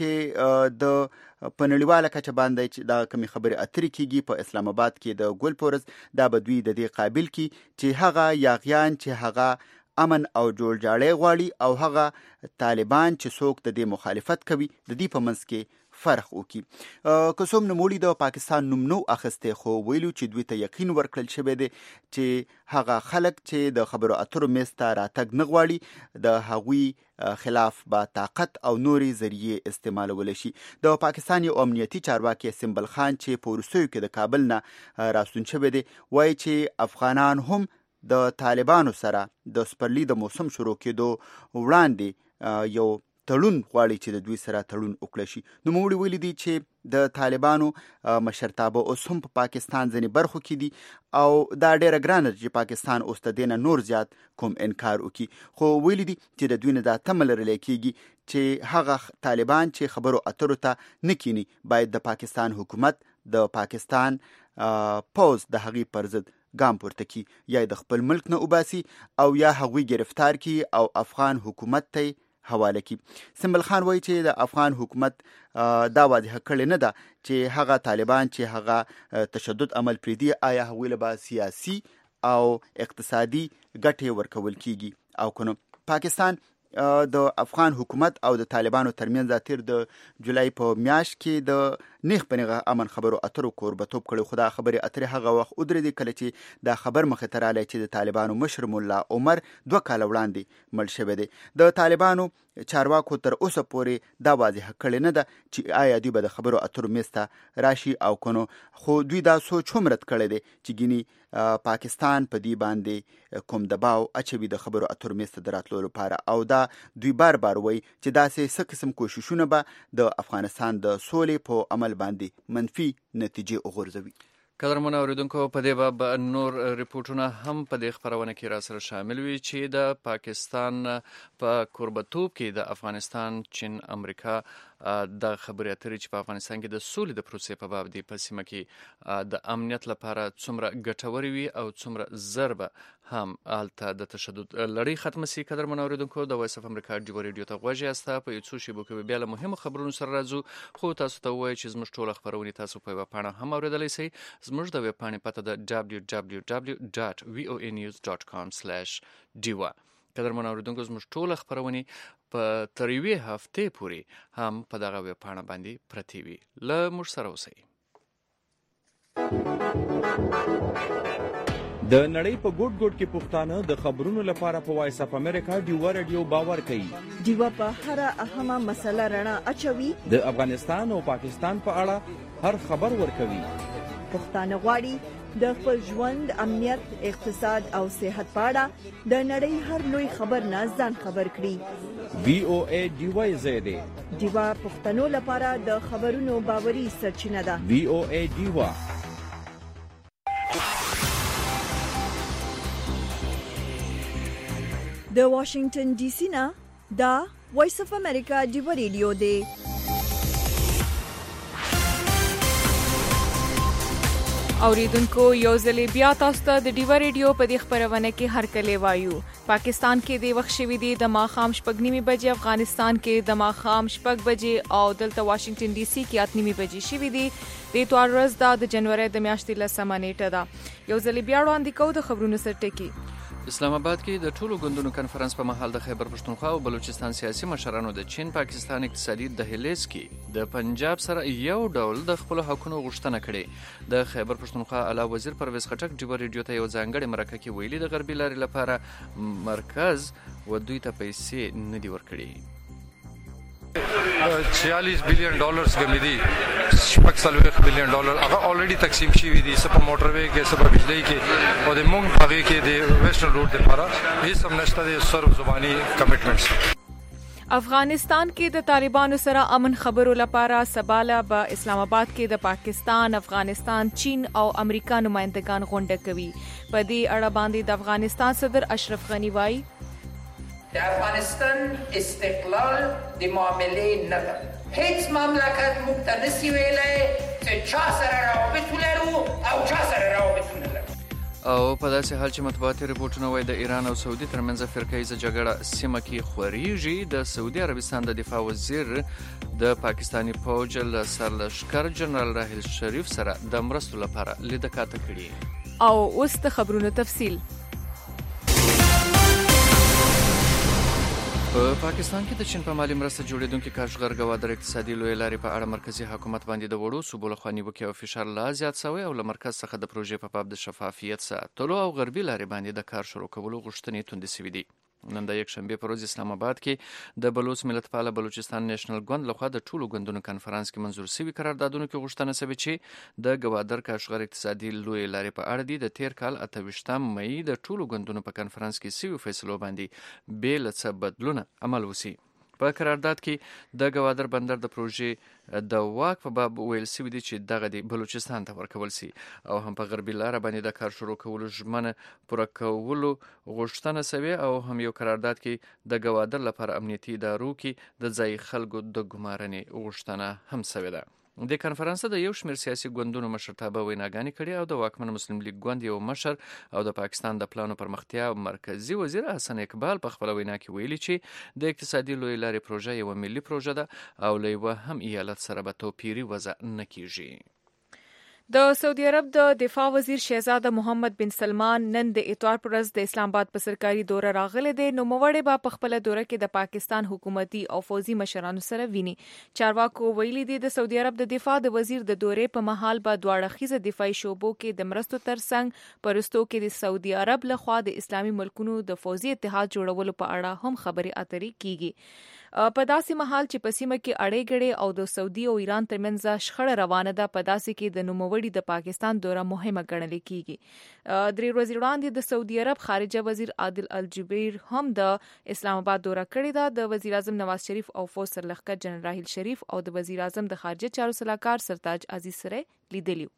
چې د په نړیواله کچه باندې چې دا کومې خبرې اترې کیږي په اسلام آباد کې د ګل په ورځ دا به دوی د دې قابل کی چې هغه یاغیان چې هغه امن او جوړجاړی غواړي او هغه طالبان چې څوک د دې مخالفت کوي د دې په منځ کې فرق وکړي. که څوم نوموړي د پاکستان نوم نو اخیستی خو ویلو چې دوی ته یقین ورکړل شوی دی چې هغه خلک چې د خبرو اترو میز ته راتګ نه غواړي د هغوی خلاف با طاقت او نوري ذریعې استعمالولی شي. د پاکستان یو امنیتي چارواکي سمبل خان چې په وروستیو کې د کابل نه راستون شوی دی وایي چې افغانان هم د طالبانو سره د سپرلي د موسم شروع کېدو وړاندې یو تړون غواړي چې د دوی سره تړون وکړي شي. نوموړي ویلي دي چې د طالبانو مشرتابه اوس هم په پاکستان ځینې برخو کې دي او دا ډیره ګرانه چې پاکستان اوس د دې نه نور زیات کوم انکار وکړي. خو ویلي دي چې د دوی نه دا تمه لرلی کېږي چې هغه طالبان چې خبرو اترو ته نه کینی باید د پاکستان حکومت د پاکستان پوز د هغې پر ضد ګام پورته کی یا د خپل ملک نه وباسي او یا هغوی گرفتار کی او افغان حکومت ته حواله کی. سمبل خان وایي چې د افغان حکومت دا واضح کړی نه ده چې هغه طالبان چې هغه تشدد عمل پرېږدي آیا هغوی له به سیاسي او اقتصادي ګټې ورکول کیږي او کنه. پاکستان د افغان حکومت او د طالبانو ترمنځ تیر د جولای په میاشت کې د نیغ په نیغه امن خبرو اترو کوربتوب کړی. خو دا خبرې اترې هغه وخت ودرېدې کله چې دا خبر مخې ته رالی چې د طالبانو مشر ملا عمر دوه کاله وړاندې مړ شوی دی. د طالبانو چارواکو تر اوسه پورې دا واضح کړی نه ده چې آیا دوی به د خبرو اترو میز ته راشي او کنو. خو دوی دا سوچ هم رد کړی دی چې ګینی پاکستان په دې باندې کوم دباو اچوي د خبرو اترو میز ته د راتلو لپاره او دا دوی بار بار وایي چې داسې څه قسم کوششونه به د افغانستان د سولې په عمل باندې منفي نتیجې وغورځوي. قدرمن اوریدونکو په دې باب نور ریپورتونه هم په دې خبرونه کې را سره شامل وي چې د پاکستان په کوربتوب کې د افغانستان، چین، امریکا د خبرې اترې چې په افغانستان کې د سولې د پروسې په باب دی په سیمه کې د امنیت لپاره څومره ګټورې وي او څومره زر به هم هلته د تشدد لړۍ ختمه سي. قدرمنو اوریدونکو د وایس اف امریکا ډیو ریډیو ته غوږ یاست. په یو څو شیبو کې بیا له مهمو خبرونو سره راځو، خو تاسو ته وایي چې زموږ ټول خبرونه تاسو په ویب پاڼه هم اوریدلی سئ. زموږ د ویب پاڼې پته ده دبلیو دبلیو دبلیو ډاټ وی او ای نیوز ډاټ کام سلیش ډیوا. قدرمنو اوریدونکو زموږ ټول خبرونه په تر یوې هفتې پورې هم په دغه ویب پاڼه باندې پرتې وي. له موږ سره اوسئ. د نړۍ په ګوټ ګوټ کې پښتانه د خبرونو لپاره په وایس اف امریکا ډیو ریډیو باور کوي. ډیو په هر اهمه مسله رڼا اچوي. د افغانستان او پاکستان په اړه هر خبر ورکوي. پښتانه غواړي د خپل ژوند، امنیت، اقتصاد او صحت په اړه د نړۍ هر لوی خبر نه ځان خبر کړي. وی او ای ډیو زیاده ډیو پښتنو لپاره د خبرونو باوري سرچینه ده. وی او ای ډیو. د واشنگټن ډي سي نه دا وایس اف امریکا ډیو ریډیو دی. اوریدونکو یو ځل بیا تاسو ته د ډیو ریډیو په دې خبرونه کې هر کله وایو. پاکستان کې د وخت شوی دی د ماخام شپږ نیمه بجې، افغانستان کې د ماخام شپږ بجې او دلته واشنگټن ډي سي کې اته نیمه بجې شوی دی. د اتوار ورځ د جنوري د میاشتې لسمه نیټه ده. یو ځل بیا وړاندې کوو د خبرونو سرټکی. اسلام آباد کې د ټولو ګوندونو کنفرانس په مهال د خیبر پښتونخوا او بلوچستان سیاسي مشرانو د چین پاکستان اقتصادي دهلیز کې د پنجاب سره یو ډول د خپل حقونو غوښتنه کړې. د خیبر پښتونخوا اعلی وزیر پرویز خټک ډیو ریډیو ته یو ځانګړی مرکه کې ویلي د غربي لارې لپاره مرکز و دوی ته پیسې نه دي ورکړي. छियालीस बिलियन डॉलर्स के मिदी شپږ څلوېښت बिलियन डॉलर هغه already تقسیم شوی دي سپه موټروي کې سپه بجلی کې او د مونږ هغه کې د ویسټرن روټ لپاره هیڅ هم نشته د سرو زبانی کمټمنټس. افغانستان کې د طالبانو سره امن خبرو لپاره سباله په اسلام آباد کې د پاکستان، افغانستان، چین او امریکا نمائندگان غونډه کوي. په دې اړه باندې د افغانستان صدر اشرف غنی وایي د افغانستان استقلال د معاملې نه ده. هیڅ مملکت موږ ته نشي ویلی چې چا سره روابط ولرو او چا سره روابط ونه لرو. او په داسې حال چې مطبوعاتي رپورټونه وایي د ایران او سعودي ترمنځ فرقه جګړه سیمه کې خورېږي. د سعودي عربستان د دفاع وزیر د پاکستاني فوج له سرلښکر جنرال راحیل شریف سره د مرستو لپاره لیدکاته کړي. او اوس د خبرونو تفصیل. په پاکستان کې د چین په مالي مرسته جوړېدونکي کاشغر ګوادر اقتصادي لویې لارې په اړه مرکزی حکومت باندې د وړو صوبو لخوا نیوکې او فشار لا زیات شوی او له مرکز څخه د پروژې په باب د شفافیت ساتلو او غربي لارې باندې د کار شروع کولو غوښتنې توندې شوې دي. نن د یکشنبه په ورځ اسلام آباد کې د بلوچ ملتپاله بلوچستان نېشنل ګوند لخوا د ټولو ګوندونو کنفرانس کې منظور شوی قراردادونو کې غوښتنه شوې چې د ګوادر کاشغر اقتصادي لویې لارې په اړه د تیر کال اته ویشتم مئی د ټولو ګوندونو په کنفرانس کې شوی فیصلو باندې بې له څه بدلونه عمل وشي. په قرارداد کې د ګوادر بندر د پروژې د واک په باب ویل شوی دی چې دغه د بلوچستان ته ورکول شي او هم په غربي لاره باندې د کار شروع کولو ژمنه پوره کولو غوښتنه شوې او هم یو قرارداد کې د ګوادر لپاره امنیتي ادارو کې د ځای خلکو د ګمارنې غوښتنه هم شوې ده. د کنفرانس د یو شمېر سیاسي ګوندونو مشرتابه ویناګانې کړي او د واکمن مسلم لیگ ګوند یو مشر او د پاکستان د پلان پرمختیا مرکزی وزیر حسن اقبال په خپل وینا کې ویلي چې د اقتصادي لویې لارې پروژه یو ملي پروژه ده او له یوه هم ایالت سره به توپیري وضع نه کیږي. د سعودي عرب د دفاع وزیر شهزاده محمد بن سلمان نن د اتوار پر ورځ د اسلام آباد په سرکاري دوره راغلی دی. نو موړې به په خپل دوره کې د پاکستان حکومتي او فوزي مشرانو سره ویني. چارواکو ویلي دی د سعودي عرب د دفاع د وزیر د دورې په محل به دواړه خيزه دفاعي شوبو کې د مرستو ترڅنګ پرستو کې د سعودي عرب لخوا د اسلامي ملکونو د فوزي اتحاد جوړولو په اړه هم خبري اترې کیږي. په داسې محل چې په سیمه کې اړې ګړې او د سعودي او ایران ترمنځ شخړه روانه ده، په داسې کې د نوموړي د پاکستان دوره مهمه ګڼل کیږي. درې ورځې وړاندې د سعودي عرب خارجه وزیر عادل الجبیر هم د اسلام آباد دوره کړې ده. د وزیر اعظم نواز شریف او فوز سرلښکر جنرال راحیل شریف او د وزیر اعظم د خارجه چارو سلاکار سرتاج عزیز سره لیدلی.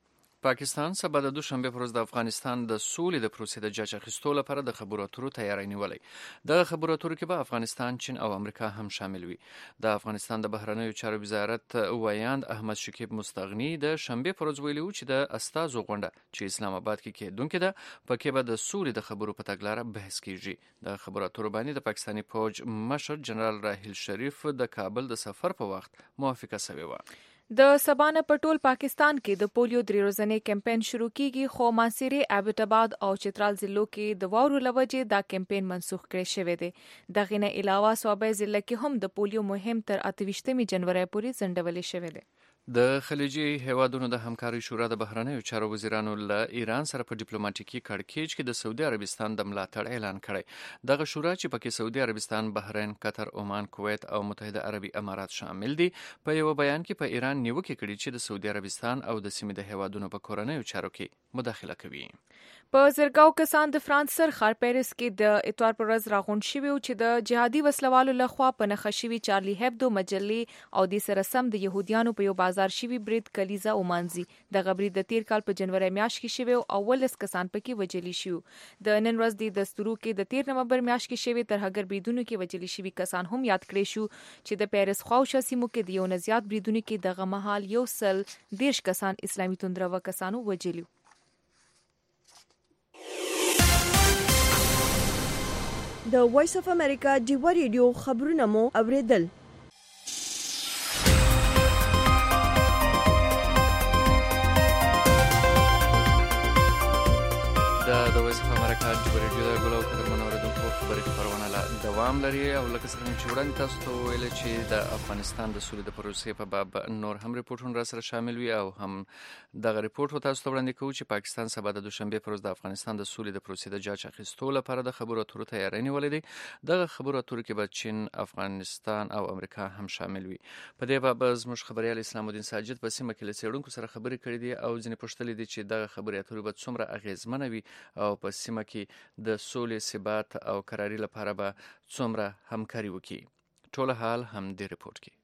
پاکستان سبا د دوشنبه پر ورځ د افغانستان د سولې د پروسې د جاج اخیستو لپاره د خبرو اترو تیاری نیولې. د خبرو اترو کې به افغانستان، چین او امریکا هم شامل وي. د افغانستان د بهرنیو چارو وزارت وایاند احمد شکیب مستغنی د شنبه پر ورځ ویلي و چې د استازو غونډه چې اسلام آباد کې کېدونکې ده پکې به د سولې د خبرو په تګلاره بحث کیږي. د خبرو اترو باندې د پاکستاني فوج مشر جنرال راحیل شریف د کابل د سفر په وخت موافقه شوې و. د سبانه په ټول پاکستان کې د پولیو درې ورځې کمپاین شروع کیږي، خو مانسيري، ابټ آباد او چترال ضلعو کې د واورو لوجې دا کمپاین منسوخ کړی شوی دی. دغه نه علاوه صوبې ضلع کې هم د پولیو مهم تر اتهشتمې جنوري پورې ځنډول شوی دی. د خلیجي هیوادونو د همکارۍ شورا د بهرنیو چارو وزیرانو له ایران سره په ډیپلوماټیکي کړکېچ کې د سعودي عربستان د ملاتړ اعلان کړی. دغه شورا چې پکې سعودي عربستان، بحرین، قطر، عمان، کویت او متحده عربي امارات شامل دي، په یو بیان کې په ایران نیوکه کړې چې د سعودي عربستان او د سیمې د هیوادونو په کورنیو چارو کې مداخله کوي. په زرګاو کسان د فرانس سر ښار پیرس کې د اتوار پر ورځ راغونډ شوي او چې د جهادي وسلوالو لخوا په نښه شوي چارلی هبدو مجلې او د سره سم د يهوديانو په یو بازار شوي برید کلیزا ومانځي. دغه برید د تیر کال په جنوري میاشت کې شوی او ولس کسان پکې وجلی شو. د نن ورځ د دستورو کې د تیر نومبر میاشت کې شوی ترهګر بریدونو کې وجلی شوي کسان هم یاد کړی شو چې د پیرس خواوشا سیمو کې د یو نه زیات بریدونو کې دغه مهال یو سل دیرش کسان اسلامي توندرو کسانو وجلی. د وایس اف امریکا ډیوا ریډیو خبرونه مو اوریدل. د وایس اف امریکا ډیوا ریډیو د ګلو قدرمنو اوریدونکو خبرې خبرونه لا دوام لري او لکه څنګه چې وړاندې تاسو ته ویل چې د افغانستان د سولې د پروسې په باب نور هم ریپورتونه را سره شامل وي او هم دغه ریپورت تاسو ته وړاندې کوو چې پاکستان سبا د دوشنبه پر ورځ د افغانستان د سولې د پروسې د جاج اخیستو لپاره د خبرو اترو تیاری نیولې دي. دغه خبرو اترو کې به چین، افغانستان او امریکا هم شامل وي. په دې باب زموږ خبريال اسلام الدین ساجد په سیمه کې له څېړونکو سره خبرې کړې دي او ځینې پوښتنې دي چې دغه خبرې اترو به څومره اغیزمنه وي او په سیمه کې د سولې، ثبات او قراري لپاره به څومره همکاري وکړي. ټول حال هم د ریپورت کې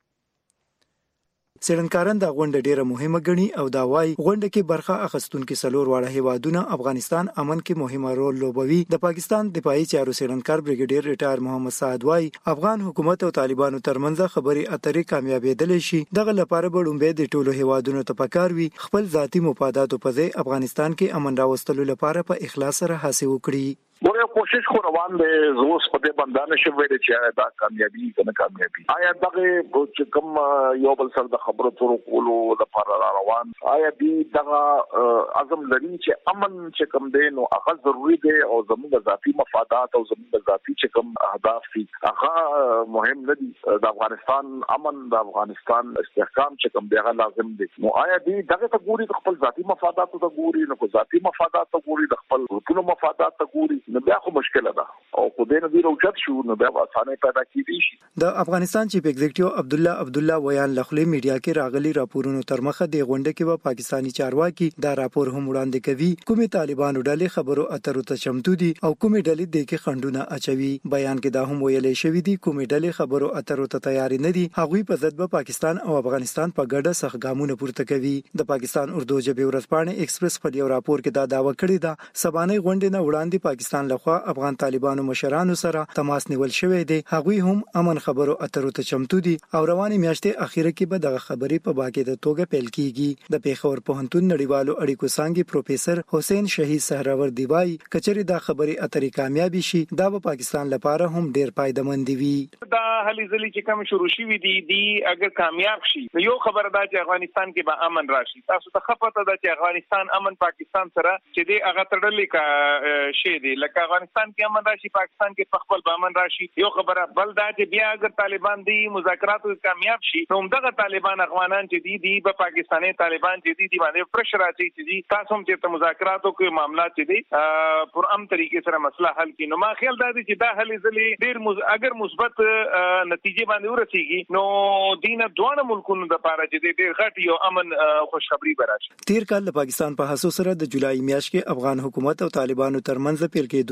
څېړنکاران دا غونډه ډیره مهمه ګڼي او دا وايي غونډه کې برخه اخیستونکو څلور واړه هیوادونه افغانستان امن کې مهمه رول لوبوي. د پاکستان دفاعي چارو څېړنکار بریګیډیر ریټایر محمد سعد وايي افغان حکومت او طالبانو ترمنځ خبرې اترې کامیابېدل شي. دغه لپاره به لومبه د ټولو هیوادونو ته پکار وي خپل ذاتی مفاداتو په ځای افغانستان کې امن راوستلو لپاره په اخلاص سره هڅه وکړي. موږ کوشش خو روان دي زوس په دې باندې نشو ویل چې دا کامیابی کنه کامیابی آیا دغه چې کوم یو بل سره د خبرو تر کولو لپاره روان آیا دې دغه عزم لري چې امن چې کوم دی نو هغه ضروری دی او زموږ ذاتی مفادات او زموږ ذاتی چې کوم اهداف دي هغه مهم نه دي. د افغانستان امن، د افغانستان استحکام چې کوم دی هغه لازم دي. نو آیا دې دغه ته ګوري خپل ذاتی مفادات ته ګوري نو کو ذاتی مفادات ته ګوري د خپل ټول مفادات ته ګوري نو بیا خو مشکله ده او خو دې نه دی روچت شو نو بیا اسانه پیدا کیږي شي. د افغانستان چیف ایگزیکټیو عبد الله عبد الله ویان لخلې میډیا کې راغلي راپورونو تر مخه د غونډه کې به پاکستانی چارواکي دا راپور هم وړاندې کوي کومې طالبانو ډلې خبرو اترو ته چمتو دي او کومې ډلې د کې خندونه اچوي. بیان کې دا هم ویلې شوې دي کومې ډلې خبرو اترو ته تیار نه دي هغوی په ضد به پاکستان او افغانستان په ګډه سخت ګامونه پورته کوي. د پاکستان اردو ژبې ورځپاڼې ایکسپریس په یو راپور کې دا داوا کړې ده سبانه غونډه نه وړاندې پاکستان لخوا افغان طالبانو مشرانو سره تماس نیول شوی دی. هغوی هم امن خبرو اترو ته چمتو دي او رواني میاشتې اخیره کې به دغه خبرې په باقاعده توګه پیل کیږي. د پیښور پوهنتون نړیوالو اړیکو څانګې پروفیسور حسین شهید سهرور دی وايي کچري دا خبرې اترې کامیاب شي دا به پاکستان لپاره هم ډیر پایدمند وي. دا هلي ځلې چې کوم شروع شي دي دي اگر کامیاب شي یو خبره ده چې افغانستان کې به امن راشي. تاسو ته خپته ده چې افغانستان امن پاکستان سره چې دی هغه تړلې کا شي دي لکه افغانستان کې امن راشي پاکستان کې خپل به امن راشي یو خبره. بل دا چې بیا اگر طالبان دی مذاکراتو کامیاب شي نو دغه طالبان افغانان چې دي دي په پاکستاني طالبان چې دي دي باندې پرشر راځي چې دي تاسو هم چې مذاکراتو کې معاملات چې دي پر ام طریقې سره مسله حل کړي. نو ما خیال دا دی چې دا حل ځلې ډیر مز... اگر مثبت نتیجې باندې ورسیږي نو دینه دوه ملکونو د لپاره چې ډیر غټ یو امن خوشخبری براشي. تیر کال د پاکستان په حساسو سره د جولای میاشت کې افغان حکومت او طالبانو ترمنځ پیل کېدونکو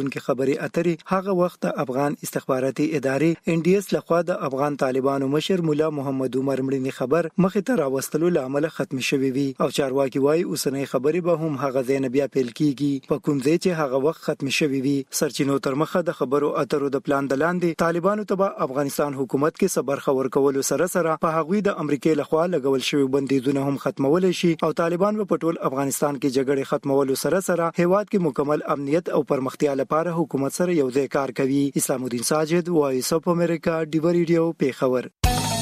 راتلونکي خبري اترې هغه وخت افغان استخباراتي ادارې ان ډي اس لخوا د افغان طالبانو مشر مولا محمد عمر مړینی خبر مخې ته راوستلو لامل ختم شوی وي او چارواکي وايي اوسنۍ خبري به هم هغه ځای نه بیا پیل کیږي په کوم ځای چې هغه وخت ختم شوی وي. سرچینو تر مخه د خبرو اترو د پلان د لاندې طالبانو ته افغانستان حکومت کې صبر خبر کولو سره سره په هغوی د امریکای لخوا لګول شوی بندیزونه هم ختمول شي او طالبان په ټول افغانستان کې جګړې ختمولو سره سره هیواد کې مکمل امنیت او پرمختیا لپاره حکومت سره یو ځای کار کوي. اسلام الدین ساجد، وایس اف امریکا، ډیو ریډیو، پیښور.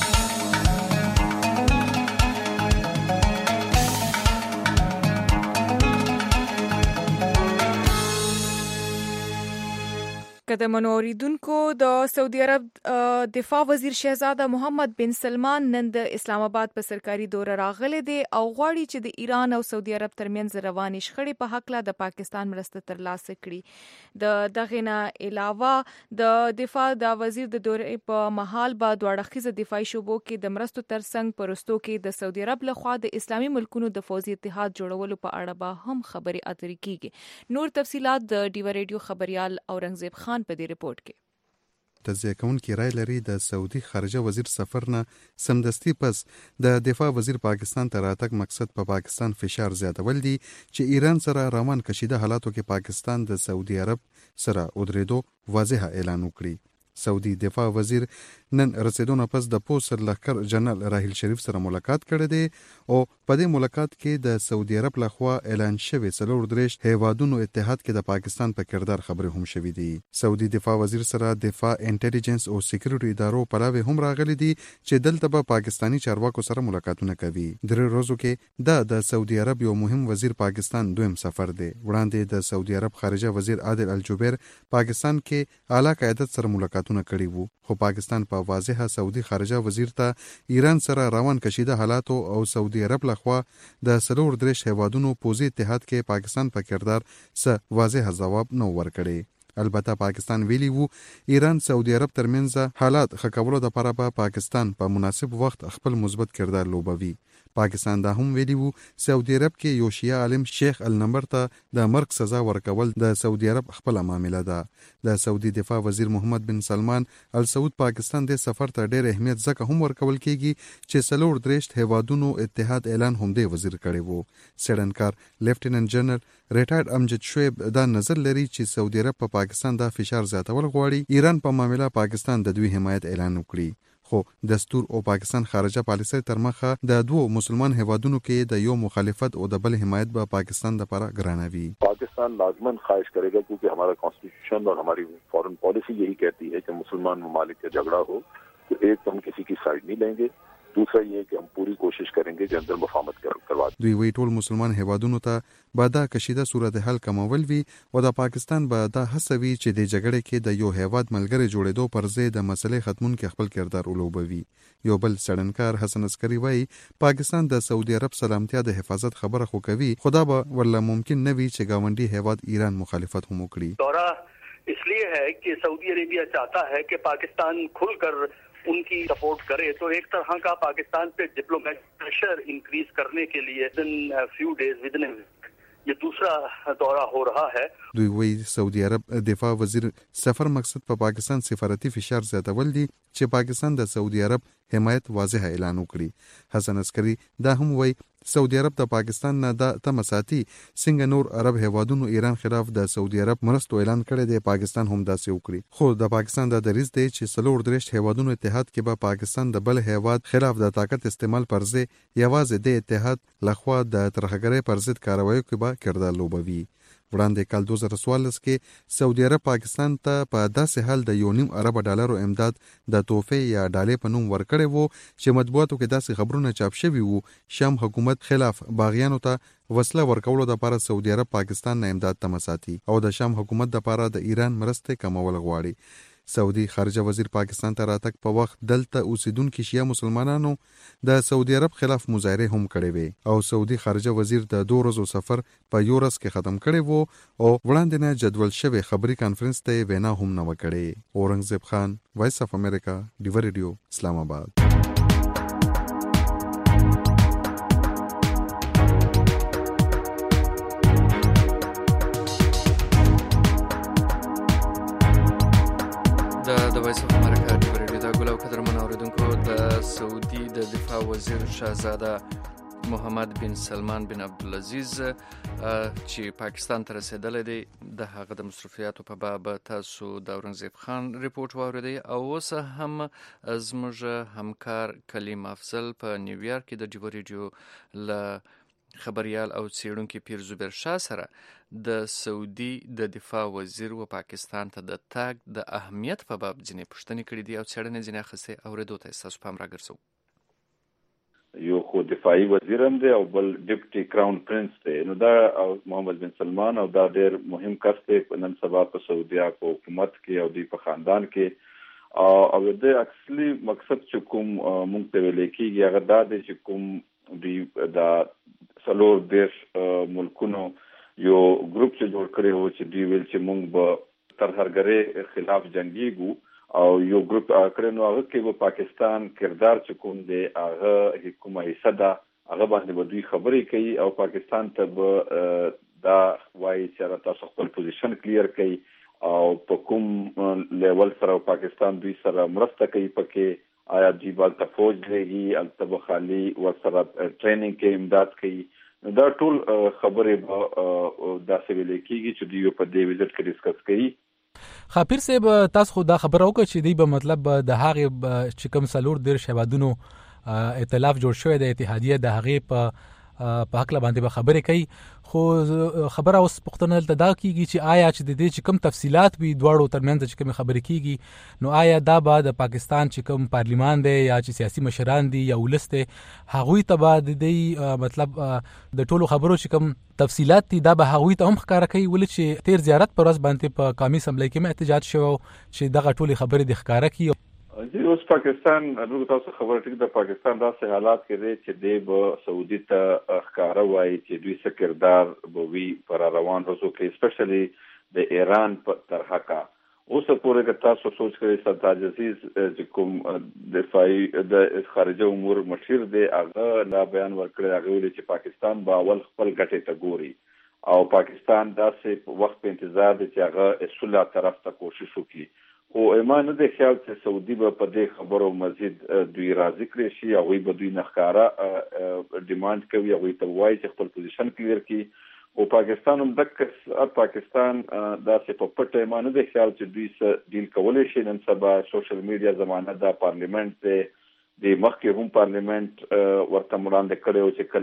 قدمنو اوریدونکو، د سعودي عرب دفاع وزیر شهزاده محمد بن سلمان نن د اسلام آباد په سرکاري دوره راغلی دی او غواړي چې د ایران او سعودي عرب ترمنځ روانې شخړې په حق له د پاکستان مرسته ترلاسه کړي. د دغه نه علاوه د دفاع د وزیر د دورې په مهال به دوه اړخیزه دفاعي شوبو کې د مرستو ترڅنګ پرستو کې د سعودي عرب لخوا د اسلامي ملکونو د فوزي اتحاد جوړولو په اړه به هم خبرې اترې کیږي. نور تفصيلات د ډیو ریډیو خبريال اورنګزیب خان په دې ریپورت کې. تجزیه کوونکي رای لري د سعودي خارجه وزیر سفر نه سمدستي پس د دفاع وزیر پاکستان ته راتګ مقصد په پا پاکستان فشار زیاتول دي چې ایران سره روان کشیده حالاتو کې پاکستان د سعودي عرب سره ودرېدو واضح اعلان وکړي. سعودي دفاع وزیر نن رسیدونه پس د پوسر لخر جنرال راهیل شریف سره ملاقات کړی دی او په دې ملاقات کې د سعودي عرب لخوا اعلان شوی څلور درېش هیوادونو اتحاد کې د پاکستان په کردار خبرې هم شوې دي. سعودي دفاع وزیر سره دفاع انټيليجنس او سکیورټي ادارو پلاوي هم راغلي دي چې دلته به پاکستانی چارواکو سره ملاقاتونه کوي. درې ورځو کې دا د سعودي عرب یو مهم وزیر پاکستان دویم سفر دی. وړاندې د سعودي عرب خارجه وزیر عادل الجبیر پاکستان کې اعلی قیادت سره ملاقات کړي وو، خو پاکستان په واضحه سعودي خارجه وزیر ته ایران سره روان کشیده حالاتو او سعودي عرب لخوا د سلور درېش هیوادونو پوزي اتحاد کې پاکستان په کردار څه واضح جواب نو ورکړي. البته پاکستان ویلی وو ایران سعودي عرب ترمنځ حالات ښه کولو لپاره په پاکستان په مناسب وخت خپل مثبت کردار لوبوي. پاکستان دا هم ویلی وو سعودي عرب کې یو شیعه عالم شیخ النمبر ته د مرګ سزا ورکول د سعودي عرب خپل معاملې ده. د سعودي دفاع وزیر محمد بن سلمان ال سعود پاکستان د سفر ته ډېر اهمیت ځکه هم ورکول کیږي چې سلور درېشت هیوادونو اتحاد اعلان هم دی وزیر کړی وو. سړنکار لیفټیننټ جنرال ریټایرډ امجد شعیب دا نظر لري چې سعودي عرب په پاکستان دا فشار زیاتول غواړي ایران په معاملې پاکستان د دوی حمایت اعلان وکړي. خو دستور او پاکستان خارجه پالیسي تر مخه د دوو مسلمان هیوادونو کې د یو مخالفت او د بل حمایت به پاکستان لپاره ګرانوي. पाकिस्तान लाजमन ख्वाहिश करेगा क्योंकि हमारा कॉन्स्टिट्यूशन और हमारी फॉरेन पॉलिसी यही कहती है कि मुसलमान ममालिक का झगड़ा हो तो एक तो हम किसी की साइड नहीं लेंगे, दूसरा ये कि हम पूरी कोशिश करेंगे कि अंदर मफाहमत करवा دوی وی ټول مسلمان هیوادونو ته به دا کشیده صورتحال کمول وي او د پاکستان به دا هڅوي چې د جګړې کې د یو هیواد ملګری جوړېدو پر ځای د مسلې ختمون کې خپل کردار ولوبوي. یو بل سړنکار حسن عسکری وای پاکستان د سعودي عرب سلامتیا د حفاظت خبره خو کوي، خدا به ورله ممکن نه وي چې گاونډي هیواد ایران مخالفت هم وکړي. دورہ इसलिए है कि सऊदी अरेबिया चाहता है कि पाकिस्तान खुलकर उनकी सपोर्ट करे, तो एक तरह का पाकिस्तान पे डिप्लोमेटिक प्रेशर इंक्रीज करने के लिए विदिन फ्यू डेज विदिन ये दूसरा दौरा हो रहा है. دوی وی سعودي عرب دفاع وزیر سفر مقصد په پا پاکستان سفارتي فشار زیاتول دي چې پاکستان د سعودي عرب حمایت واضح اعلان وکړي. حسن عسکری دا هم وی سعودي عرب د پاکستان نه د تمساتی څنګه نور عرب هیوادونو ایران خلاف د سعودي عرب مرستو اعلان کړی دی، پاکستان هم داسې وکړي. خو د پاکستان د دریځ دی چې سلور درېشت هیوادونو اتحاد کې به پاکستان د بل هیواد خلاف د طاقت استعمال پر ځای یوازې د اتحاد لخوا د ترهګرۍ پر ضد کاروایو کې به کردار لوبوي. وړاندې کال دوه زره څوارلس کې سعودي عرب پاکستان ته په داسې حال د یو نیم ارب ډالرو امداد د توفه یا ډالې په نوم ورکړی وو چې مطبوعاتو کې داسې خبرونه چاپ شوي وو شام حکومت خلاف باغیانو ته وسله ورکولو لپاره سعودي عرب پاکستان نه امداد تمساتي او د شام حکومت لپاره د ایران مرسته کمول غواړي. سعودي خارجه وزیر پاکستان ته راتګ په وخت دلته اوسیدونکو شیعه مسلمانانو د سعودي عرب خلاف مظاهره هم کړې وې او سعودي خارجه وزیر د دوه ورځو سفر په یو ورځ کې ختم کړی وو او وړاندې نه جدول شوی خبري کانفرنس ته وینا هم نه وکړي. اورنګزیب خان، وایس اف امریکا، ډیو ریډیو، اسلام آباد. وایس اف امریکا د ریډیو دا ګل او قدرمن اوریدونکو د سعودي د دفاع وزیر شاهزاده محمد بن سلمان بن عبدالعزیز چې پاکستان ته رسیدلی دی د هغه د مصرفیاتو په باب تاسو د اورنګزیب خان ریپورت واوریدی او اوس هم زموږ همکار کلیم افضل په نیویارک کې د ډیو ریډیو له خبريال او څېړونکي پیر زبیر شاه سره د سعودي د دفاع وزیر و پاکستان ته د تګ د اهمیت په باب ځینې پوښتنې کړې دي او څېړنې ځینې اخیستې اورېدو ته ستاسو پام راګرځوو. یو خو دفاعي وزیر هم دی او بل ډیپټي کراون پرنس دی. نو دا محمد بن سلمان او دا ډېر مهم کس دی نن سبا په سعودیا په حکومت کې او د په خاندان کې او د اصلي مقصد چې کوم مونږ ته ویل کېږي هغه دا دی چې کوم دی دا څلور دیرش ملکونو یو ګروپ چې جوړ کړی و چې دی ویل چې مونږ به ترهګرۍ خلاف جنګیږو او یو ګروپ کړی نو هغه کې به پاکستان کردار چې کوم دی هغه کومه حصه ده هغه باندې به دوی خبرې کوي او پاکستان ته به دا وایي چې تاسو خپل پوزیشن کلیر کړئ او په کوم لیول سره پاکستان دوی سره مرسته کوي پکې آیا دوی بالته فوج لري البته به خالي ورسره ټریننګ کې امداد کوي دا ټول خبرې به داسې ویل کېږي چې دوی په دې وزټ کې ډسکس کوي. خاپیر صاحب تاسو خو دا خبره وکړه چې دی به مطلب د هغه چې کوم څلور دیر شهادتونو ائتلاف جوړ شوی د اتحادیه د هغه په په حق باندې به خبرې کوي خو خبره اوس پښتنه دلته دا کیږي چې آیا چې د دې چې کوم تفصيلات وي دواړو ترمنځ چې کوم خبرې کیږي نو آیا دا به د پاکستان چې کوم پارلیمان دی یا چې سیاسي مشران دي یا ولست هغوی ته به د دې مطلب د ټولو خبرو چې کوم تفصيلات دي دا به هغوی ته هم ښکارا کوي ولې چې تیر زیارت پر ورځ باندې په قومي اسمبلی کې احتجاج شو چې دغه ټولې خبرې د ښکارا کوي. جی اوس پاکستان نو تاسو خبره ټیک د پاکستان داسې حالات کې دي چې دی به سعودي ته ښکارا وایي چې دوی څه کردار به وي پر روان روزو کې سپیشلی د ایران په طرحه کا اوس پورې که تاسو سوچ کړئ سردار عزیز چې کوم دفاعي د خارجه امور مشیر دی هغه لا بیان ورکړی هغه ویلي چې پاکستان به اول خپل ګټې ته ګوري او پاکستان داسې وخت په انتظار دی چې هغه اصولا طرف ته کوشش وکړي او ایمان د خیال چې سعودي به په دې خبرو مزید دوی راضي کړي شي او به دوی نخکارا ډیماند کوي او ته وایي چې خپل پوزیشن کلیر کړي او پاکستان هم د پاکستان داسې په پټه ایمان د خیال چې دوی سره ډیل کولای شي نن سبا سوشل میډیا زمانه د پارلیمنت ته د مخکې هم پارلیمنت ورته وړاندې کړو چې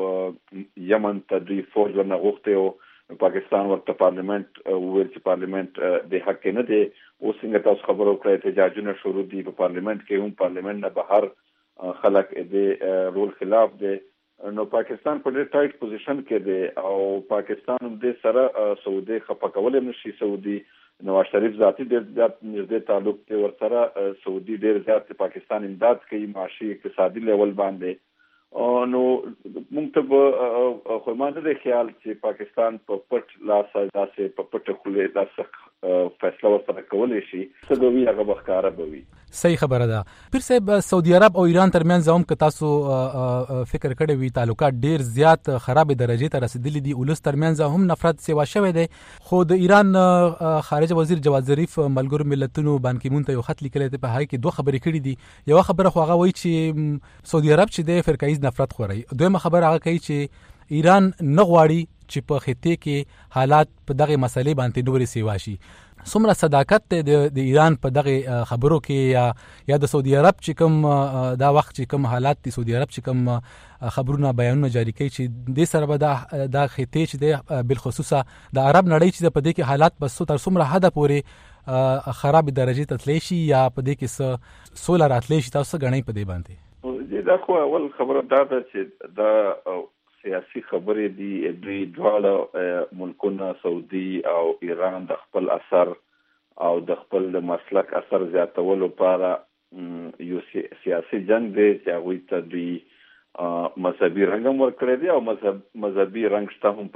کله یمن ته دوی فوج ورنه غوښتي او پاکستان ورته پارلیمنت ویل چې پارلیمنت د حق نه دی او څنګه تاسو خبرو کړئ احتجاجونه شروع دي په پارلیمنت کې هم پارلیمنت نه بهر خلک د رول خلاف دي نو پاکستان په ډېر ټایټ پوزیشن کې دی او پاکستان هم د سره سعودي خپه کولای نشي سعودي نواز شریف ذاتي ډېر زیات نږدې تعلق دی ورسره سعودي ډېر زیات پاکستان امداد کوي معاشي اقتصادي لیول باندې نو موږ ته خو ما نه خیال چې پاکستان په پټ لاس داسې په پټ خولې داسې فیصله ورسره کولی شي څه به وي هغه به ښکاره به وي. صحیح خبره ده. پیر صاحب سعودي عرب او ایران ترمنځ هم که تاسو فکر کړی وي تعلقات ډیر زیات خراب درجه ته رسیدلي دي ولس ترمنځ هم نفرت سیوا شوی دی خو د ایران خارجه وزیر جواد ظریف ملګرو ملتونو بان کی مون ته یو خط لیکلی دی په هغه کې دوه خبرې کړې دي یو خبره خو هغه وایي چې سعودي عرب چې د فرقایي نفرت خوري دویمه خبره هغه کوي چې ایران نه غواړي چې په خطې کې حالات په دغه مسلې باندې نورې سیوا شي. څومره صداقت د ایران په دغه خبرو کې یا یا د سعودي عرب چې کوم دا وخت چې کوم حالات د سعودي عرب چې کوم خبرونه بیانونه جاری کوي چې د سره به دا خطې چې د بالخصوص د عرب نړۍ چې په دې کې حالات بس تر څومره حد پورې خراب درجه ته تللی شي یا په دې کې سوله راتلی شي تاسو غنئ په دې باندې. دا خو اول خبره دا ده چې دا سیاسي خبرې دي دوی دواړه ملکونه سعودي او ایران د خپل اثر او د خپل مسلک اثر زیاتولو لپاره یو سیاسي جنگ دی چې هغوی ته دوی مذهبي رنګ هم ورکړی دی او مذهبي رنګ شته هم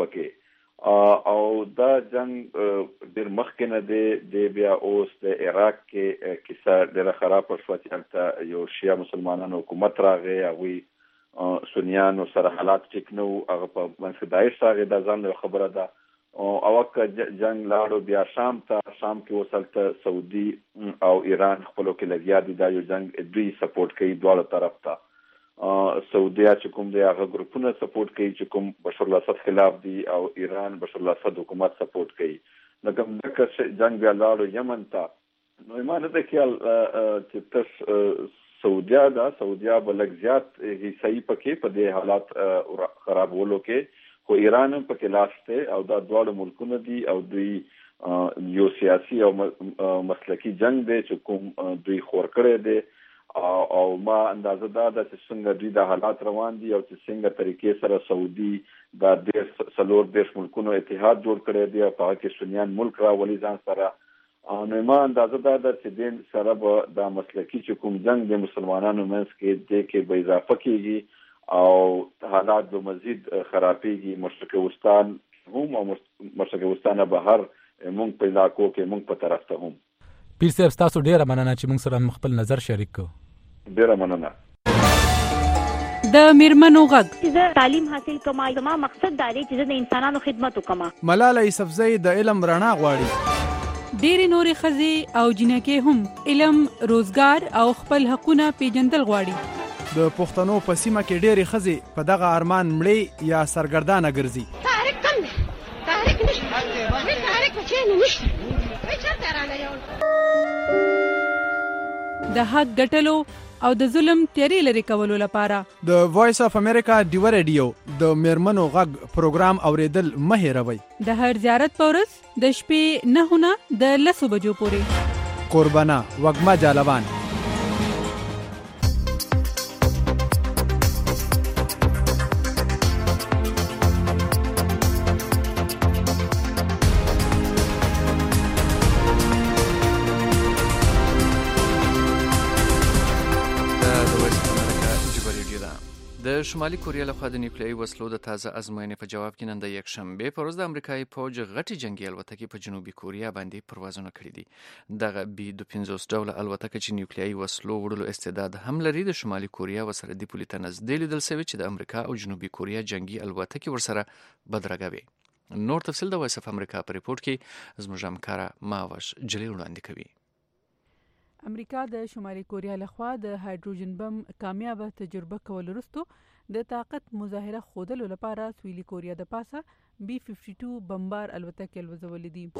پکې او دا جنگ ډېر مخکې نه دی دی بیا اوس د عراق کې کیسه ډېره خرابه شوه چې هلته یو شیعه مسلمانانو حکومت راغی هغوی سنیانو سره حالات ټیک نه وو هغه په منځ کې داعش راغی دا ځان له خبره ده او وک جنگ لاړو بیا شام ته شام کې وسلته سعودي او ایران خپلو کې لګیا دي دا یو جنگ دوی سپورټ کوي دواړو طرف ته سعودیا چې کوم دی هغه ګروپونه سپورټ کوي چې کوم بشار الاسد خلاف دي او ایران بشار الاسد حکومت سپورټ کوي لکه دغه جنگ بیا لاړو یمن ته نو ایمان د خیال چې تاسو سعودیا دا سعودیا بلک زیات حصہی پکې په دې حالات خرابولو کې خو ایران هم پکې لاسته او دا دواړو ملکونه دي او دوی یو سیاسي او مسلکی جنگ دی چې کوم دوی خور کړی دی او ما اندازه دا ده چې څنګه دوی د حالات روان دي او چې څنګه طریقې سره سعودي دا د سلور دیش ملکونو اتحاد جوړ کړی دی او په کې سنیان ملک راولي ځان سره نو ما اندازه دا ده چې دین سره به دا مسلکی چې کوم جنگ د مسلمانانو منځ کې دی کې به اضافه کیږي او حالات به مزید خرابېږي مشرقستان هم او مشرقستان بهر مونږ په علاقو کې مونږ په طرف ته هم پیر صاحب تاسو ډیره مننه چې موږ سره خپل نظر شریک کو ډیره مننه د میرمنو غږ چې تعلیم حاصل کما زما مقصد دا دی چې د انسانانو خدمت وکما ملاله یوسفزۍ د علم رڼا غواړي ډېری نورې ښځې او جنکې هم علم روزګار او خپل حقونه پیژندل غواړي د پښتنو په سیمه کې ډېری ښځې په دغه ارمان مړې یا سرګردانه ګرځي تاریخ کم دی تاریخ نشته تاریخ بچینه نشته د حق ګټلو او د ظلم تیارې لري کولو لپاره د وایس اف امریکا ډیو ریډیو د میرمنو غږ پروګرام اوریدل مه هېروئ د هر زیارت په ورځ د شپې نه نه د لسو بجو پورې قربانا وږمه جالوان د شمالي کوریا لخوا د نیوکلیري وسلو د تازه ازموینې په جواب کې نن د یکشنبه په ورځ د امریکایي پوځ غټي جنگي الوتکې په جنوبي کوریا باندې پروازونه کړي دي دغه بي دو پنځوس ډوله الوتکه چې نیوکلیري وسلو وړلو استعداد هم لري د شمالي کوریا وسره د پولیټ نزدې لیدل شوی چې د امریکا او جنوبي کوریا جنگي الوتکې ورسره بدرګوي نور تفصیل د وایس اف امریکا په ریپورت کې زموږ همکاره ماوش جلی وړاندې کوي امریکا د شمالي کوریا لخوا د هایدروجن بم کامیابه تجربه کول وروسته د طاقت مظاهره خودلو لپاره سویلي کوریا د پاسه بي ففټي ټو بمبار الوتکې الوزولې دي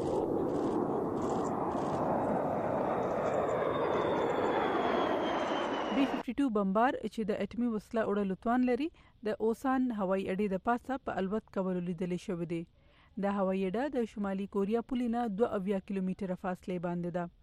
بي ففټي ټو بمبار چې د اټمي وسله وړلو توان لري د اوسان هوایي اډې د پاسه په الوت کولو لیدل شوی دی د هوایي اډه د شمالي کوریا پولینا دوه اویا کیلومتره فاصله باندې ده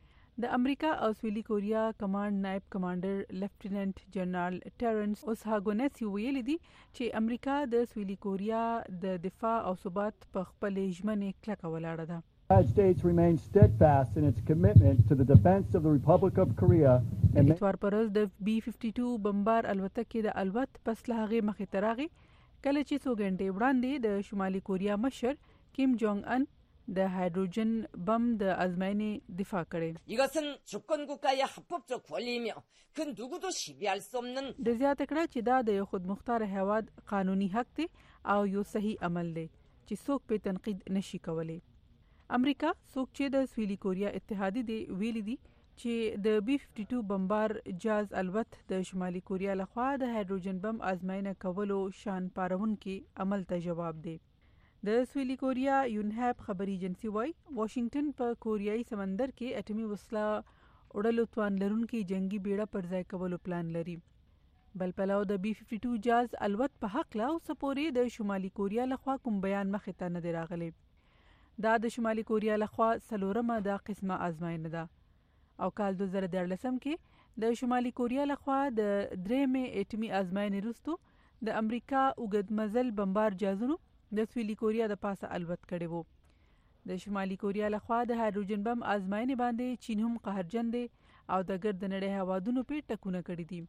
د امریکا او سویلي کوریا کمانډ نائب کمانډر لیفټیننټ جنرال ټرنس اوسهاګونسی ویلي دي چې امریکا د سویلي کوریا د دفاع او ثبات په خپل ژمنې کلکه ولاړه ده The United States remains steadfast in its commitment to the defense of the Republic of Korea and اتوار پرز د بي ففټي ټو بمبار الوتکې د الوت پس له هغې مخې ته راغی کله چې څو غنټې وړاندې د شمالي کوریا مشر کیم جونګ ان د هایدروجن بم د ازموینې دفاع کړي 이것은 주권국가의 합법적 권리이며 그 누구도 시비할 수 없는 د زیاته کړه چې دا د خود مختار هیواد قانوني حق دی او یو صحیح عمل دی چې څوک په تنقید نشي کولی امریکا څوک چې د سویلي کوریا اتحادی دی ویلي دي چې د بي ففټي ټو بمبار جاز الوت د شمالي کوریا لخوا د هایدروجن بم ازموینه کولو شان پارونکي عمل ته جواب دی د سویلي کوریا یونهاب خبري ایجنسی وايي واشنگټن په کوریایي سمندر کې اټومي وسله وړلو توان لرونکي جنگي بیړه پر ځای کولو پلان لري بل پلو د بي ففټي ټو جاز الوت په حق لا او سپوري د شمالي کوریا لخوا کوم بیان مخې ته نه دی راغلی دا د شمالي کوریا لخوا څلورمه د قسمه ازموینه ده او کال دوه زره دیارلسم کې د شمالي کوریا لخوا د درېمې اټومي ازموینې وروسته د امریکا اوږد مزل بمبار جازونو د سویلي کوریا د پاسه الوت کړي وو د شمالي کوریا لخوا د هایدروجن بم ازموینې باندې چین هم قهرجن دی او د ګرد نړۍ هوادونو په ټکونه کړي دي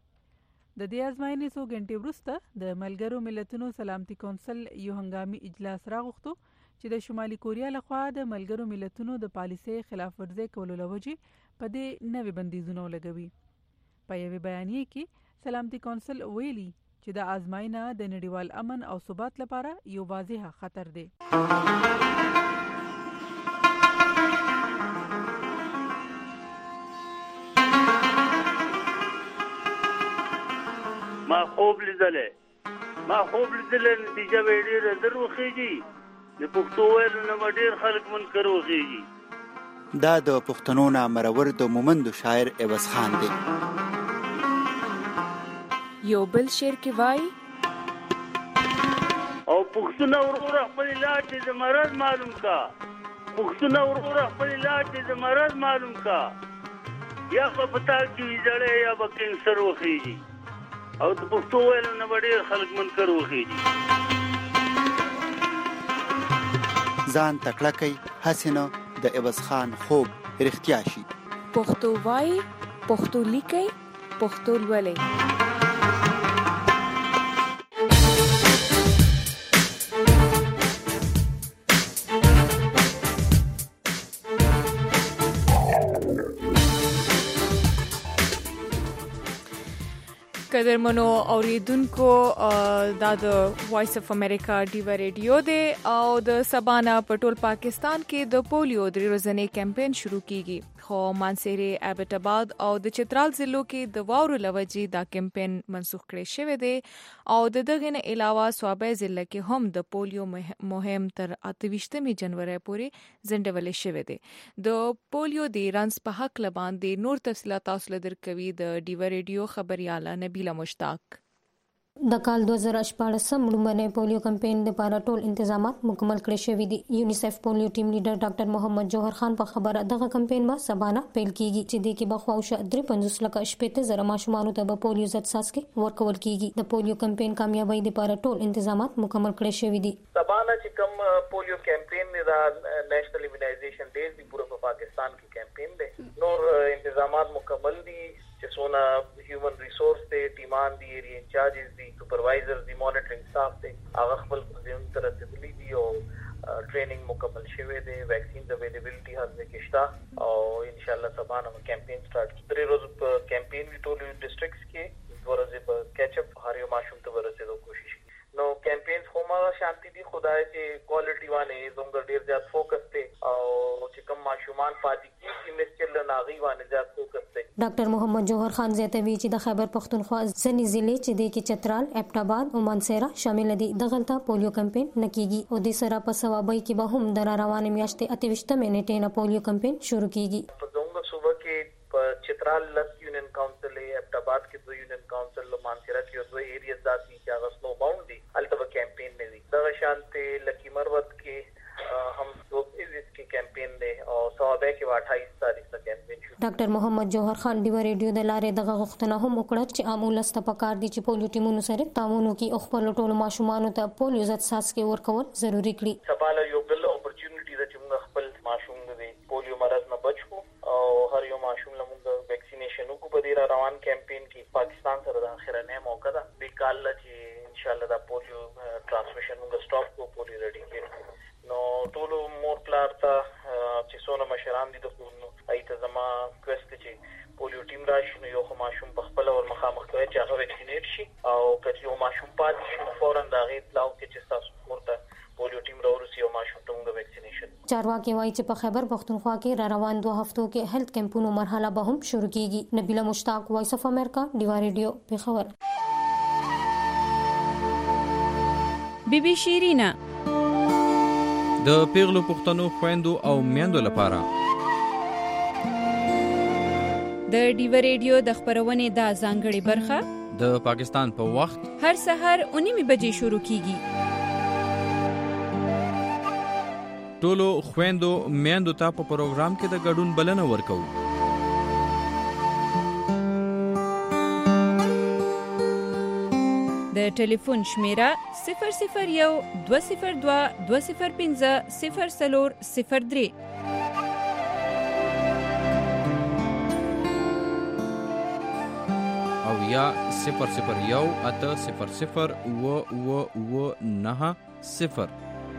د دې ازموینې څو غنټې وروسته د ملګرو ملتونو سلامتي کونسل یو هنګامي اجلاس راغوښتو چې د شمالي کوریا لخوا د ملګرو ملتونو د پالیسۍ خلاف ورزي کولو لوجې په دې نوې بندیزونه لګوي په یوه بیانیه کې سلامتي کونسل ویلي چې د ازموینه د نړیوال امن او ثبات لپاره یو واضح خطر دی لیدلې ما خوب لیدلې نتیجه به ډېره دروخېږي د پښتو ویلو نه به ډېر خلک منکر وخېږي. دا د پښتنو نه مرور د مومندو شاعر عوض خان دی. یو بل شعر کې وایي او پښتونه وروره خپل علاج د مرض معلوم کا پښتونه وروره خپل علاج د مرض معلوم کا یا په پتا کې ویځړې یا به کینسر وخېږي او د پښتو ویلو نه به ډېر خلک منکر وخېږي. ځان تکړه کوي هسې نه د عوض خان خوب رښتیا شي. پښتو وایي پښتو لیکي پښتو لولئ. قدرمنو اوریدونکو دا د وایس اف امریکا ډیوا ریډیو دی او د سبانا په ټول پاکستان کې د پولیو درې ورځې کمپاین شروع کیږي خو مانسيري ابټ آباد او د چترال ضلعو کې د واورو لوجې دا کمپاین منسوخ کړی شوی دی او د دغه نه علاوه صوبې ضلع کې هم د پولیو مهم تر اته جنوري پورې ځنډول شوی دی. د پولیو د رنس په حق لباندې نور تفصيلات تاسو لدرکوي د ډیوا ریډیو خبرياله نبیله مشتاق. د کال دوه زره شپاړس لومړنی پولیو کمپاین لپاره ټول انتظامات مکمل کړي شوي دي. یونیسف پولیو ټیم لیډر ډاکټر محمد جوهر خان په خبره دغه کمپاین به سبانه پیل کیږي چې د کې بخواوشه درې پنځوس لکه شپږ زره ماشومان ته به پولیو ضد څاڅکي ورکول کیږي. د پولیو کمپاین کامیابی لپاره ټول انتظامات مکمل کړي شوي دي. سبانه چې کوم پولیو کمپاین دی دا نېشنل ایمونایزیشن ډیز دی پورا په پاکستان کې کمپاین دی. نور انتظامات مکمل دي چې څونه هیومن ریسورس دی ټیمان دی ایریا انچارجز دی سپروایزر دی مانیټرینګ سټاف دی هغه خپل ځین تر رسیدلی دي او ټریننګ مکمل شوی دی. ویکسین availability هر ځای کې شته او ان شاء الله سبانه کمپاین سٹارټ درې ورځې په کمپاین وی ټول ډیسټریکټس کې ورځې په کیچ اپ هر یو ماشوم ته ورسېدو کوشش نو کمپاین خو ما شانتي دي خدای چې کوالټي باندې زموږ ډیر زیات فوکس دی او چې کوم ماشومان پاتې کیږي مسچل ناغي باندې زیات فوکس دی. ډاکټر محمد جوهر خان زیاتوي چې د خیبر پختونخوا ځینې ضلع چې د کې چترال ابټ آباد او مانسيرا شامل دي دغلطه پولیو کمپاین نکېږي او د سره په ثوابي کې به هم د روانې میاشتې اته ویشت منټې نه پولیو کمپاین شروع کیږي. په زموږ صوبه کې په چترال لس یونین کونسل ابټ آباد کې دوه یونین کونسل او مانسيرا کې دوه ایریاز داسي چې هغه سنو باوند دي البته کمپاین نه دي. دغه شانته لکی مروت کې هم دو ایزیس کې کمپاین دی او صوبه کې اٹھائیس تاریخ ته کمپاین شروع. ډاکټر محمد جوهر خان ډیوا ریډیو د لارې دغه غوښتنه هم وکړه چې عامول استپکار دي چې پولیو ټیمونو سره تعاون وکړي او خپل ټولو ماشومان ته پولیو ضد څاڅکي ورکول ضروری کړي. سباله یو بل اپورچونټی ده چې موږ خپل ماشوم د پولیو مرض نه بچو او هر یو ماشوم له موږ ویکسینیشن وکړو په دې روان کمپاین کې پاکستان سره د اخرنه موقع ده د کال چې ان شاء الله دا پولیو ټرانسمیشن موږ سټاپ کو پولیو ریډي کړو. نو ټول مور پلار ته چې څونه مشران دي د نو ایت زما کوست چې پولیو ټیم راشي نو یو ماشوم په خپل اور مخامخ کوي چې هغه ویکسینیټ شي او کله یو ماشوم پاتې شي فورا دا غي اطلاع کې چې تاسو ورته پولیو ټیم راورسي او ماشوم ته موږ ویکسینیشن. چارواکي وایي چې په خیبر پختونخوا کې را روان دوه هفتو کې هیلث کمپونو مرحله به هم شروع کیږي. نبیله مشتاق وایس اف امریکا ډیوا ریډیو پیښور. بی بی شیرینا د پیغلو پښتنو خويندو او میندو لپاره د ډیوا ریډیو د خبرونې دا ځانګړي برخه د پاکستان په وخت هر سحر اونیمه بجې شروع کیږي. ټولو خويندو میندو ته په پروګرام کې د ګډون بلنه ورکو. د ټلیفون شمیره صفر صفر یو دوه صفر دوه دوه صفر پنځه صفر څلور صفر درې او یا صفر صفر یو اته صفر صفر و و و نه صفر.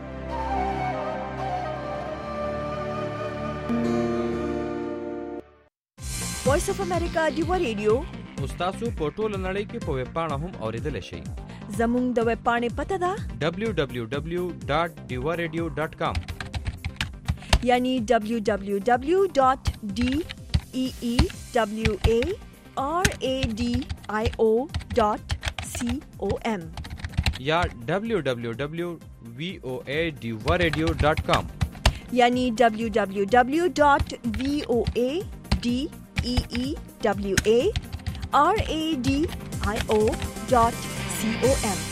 وایس اف امریکا ډیوا ریډیو تاسو په ټوله نړۍ کې په ویب پاڼه هم اوریدل شئ. زموږ د ویب پاڼې پته ده دبلیو دبلیو دبلیو ډاټ ډیوا ریډیو ډاټ کام یعنی دبلیو دبلیو دبلیو ډاټ ډی ای ای دبلیو ای آر ای ډی آی او ډاټ com या W W W dot V O A Deewa radio dot com यानी W W W dot V O A D E E W A R A D I O dot com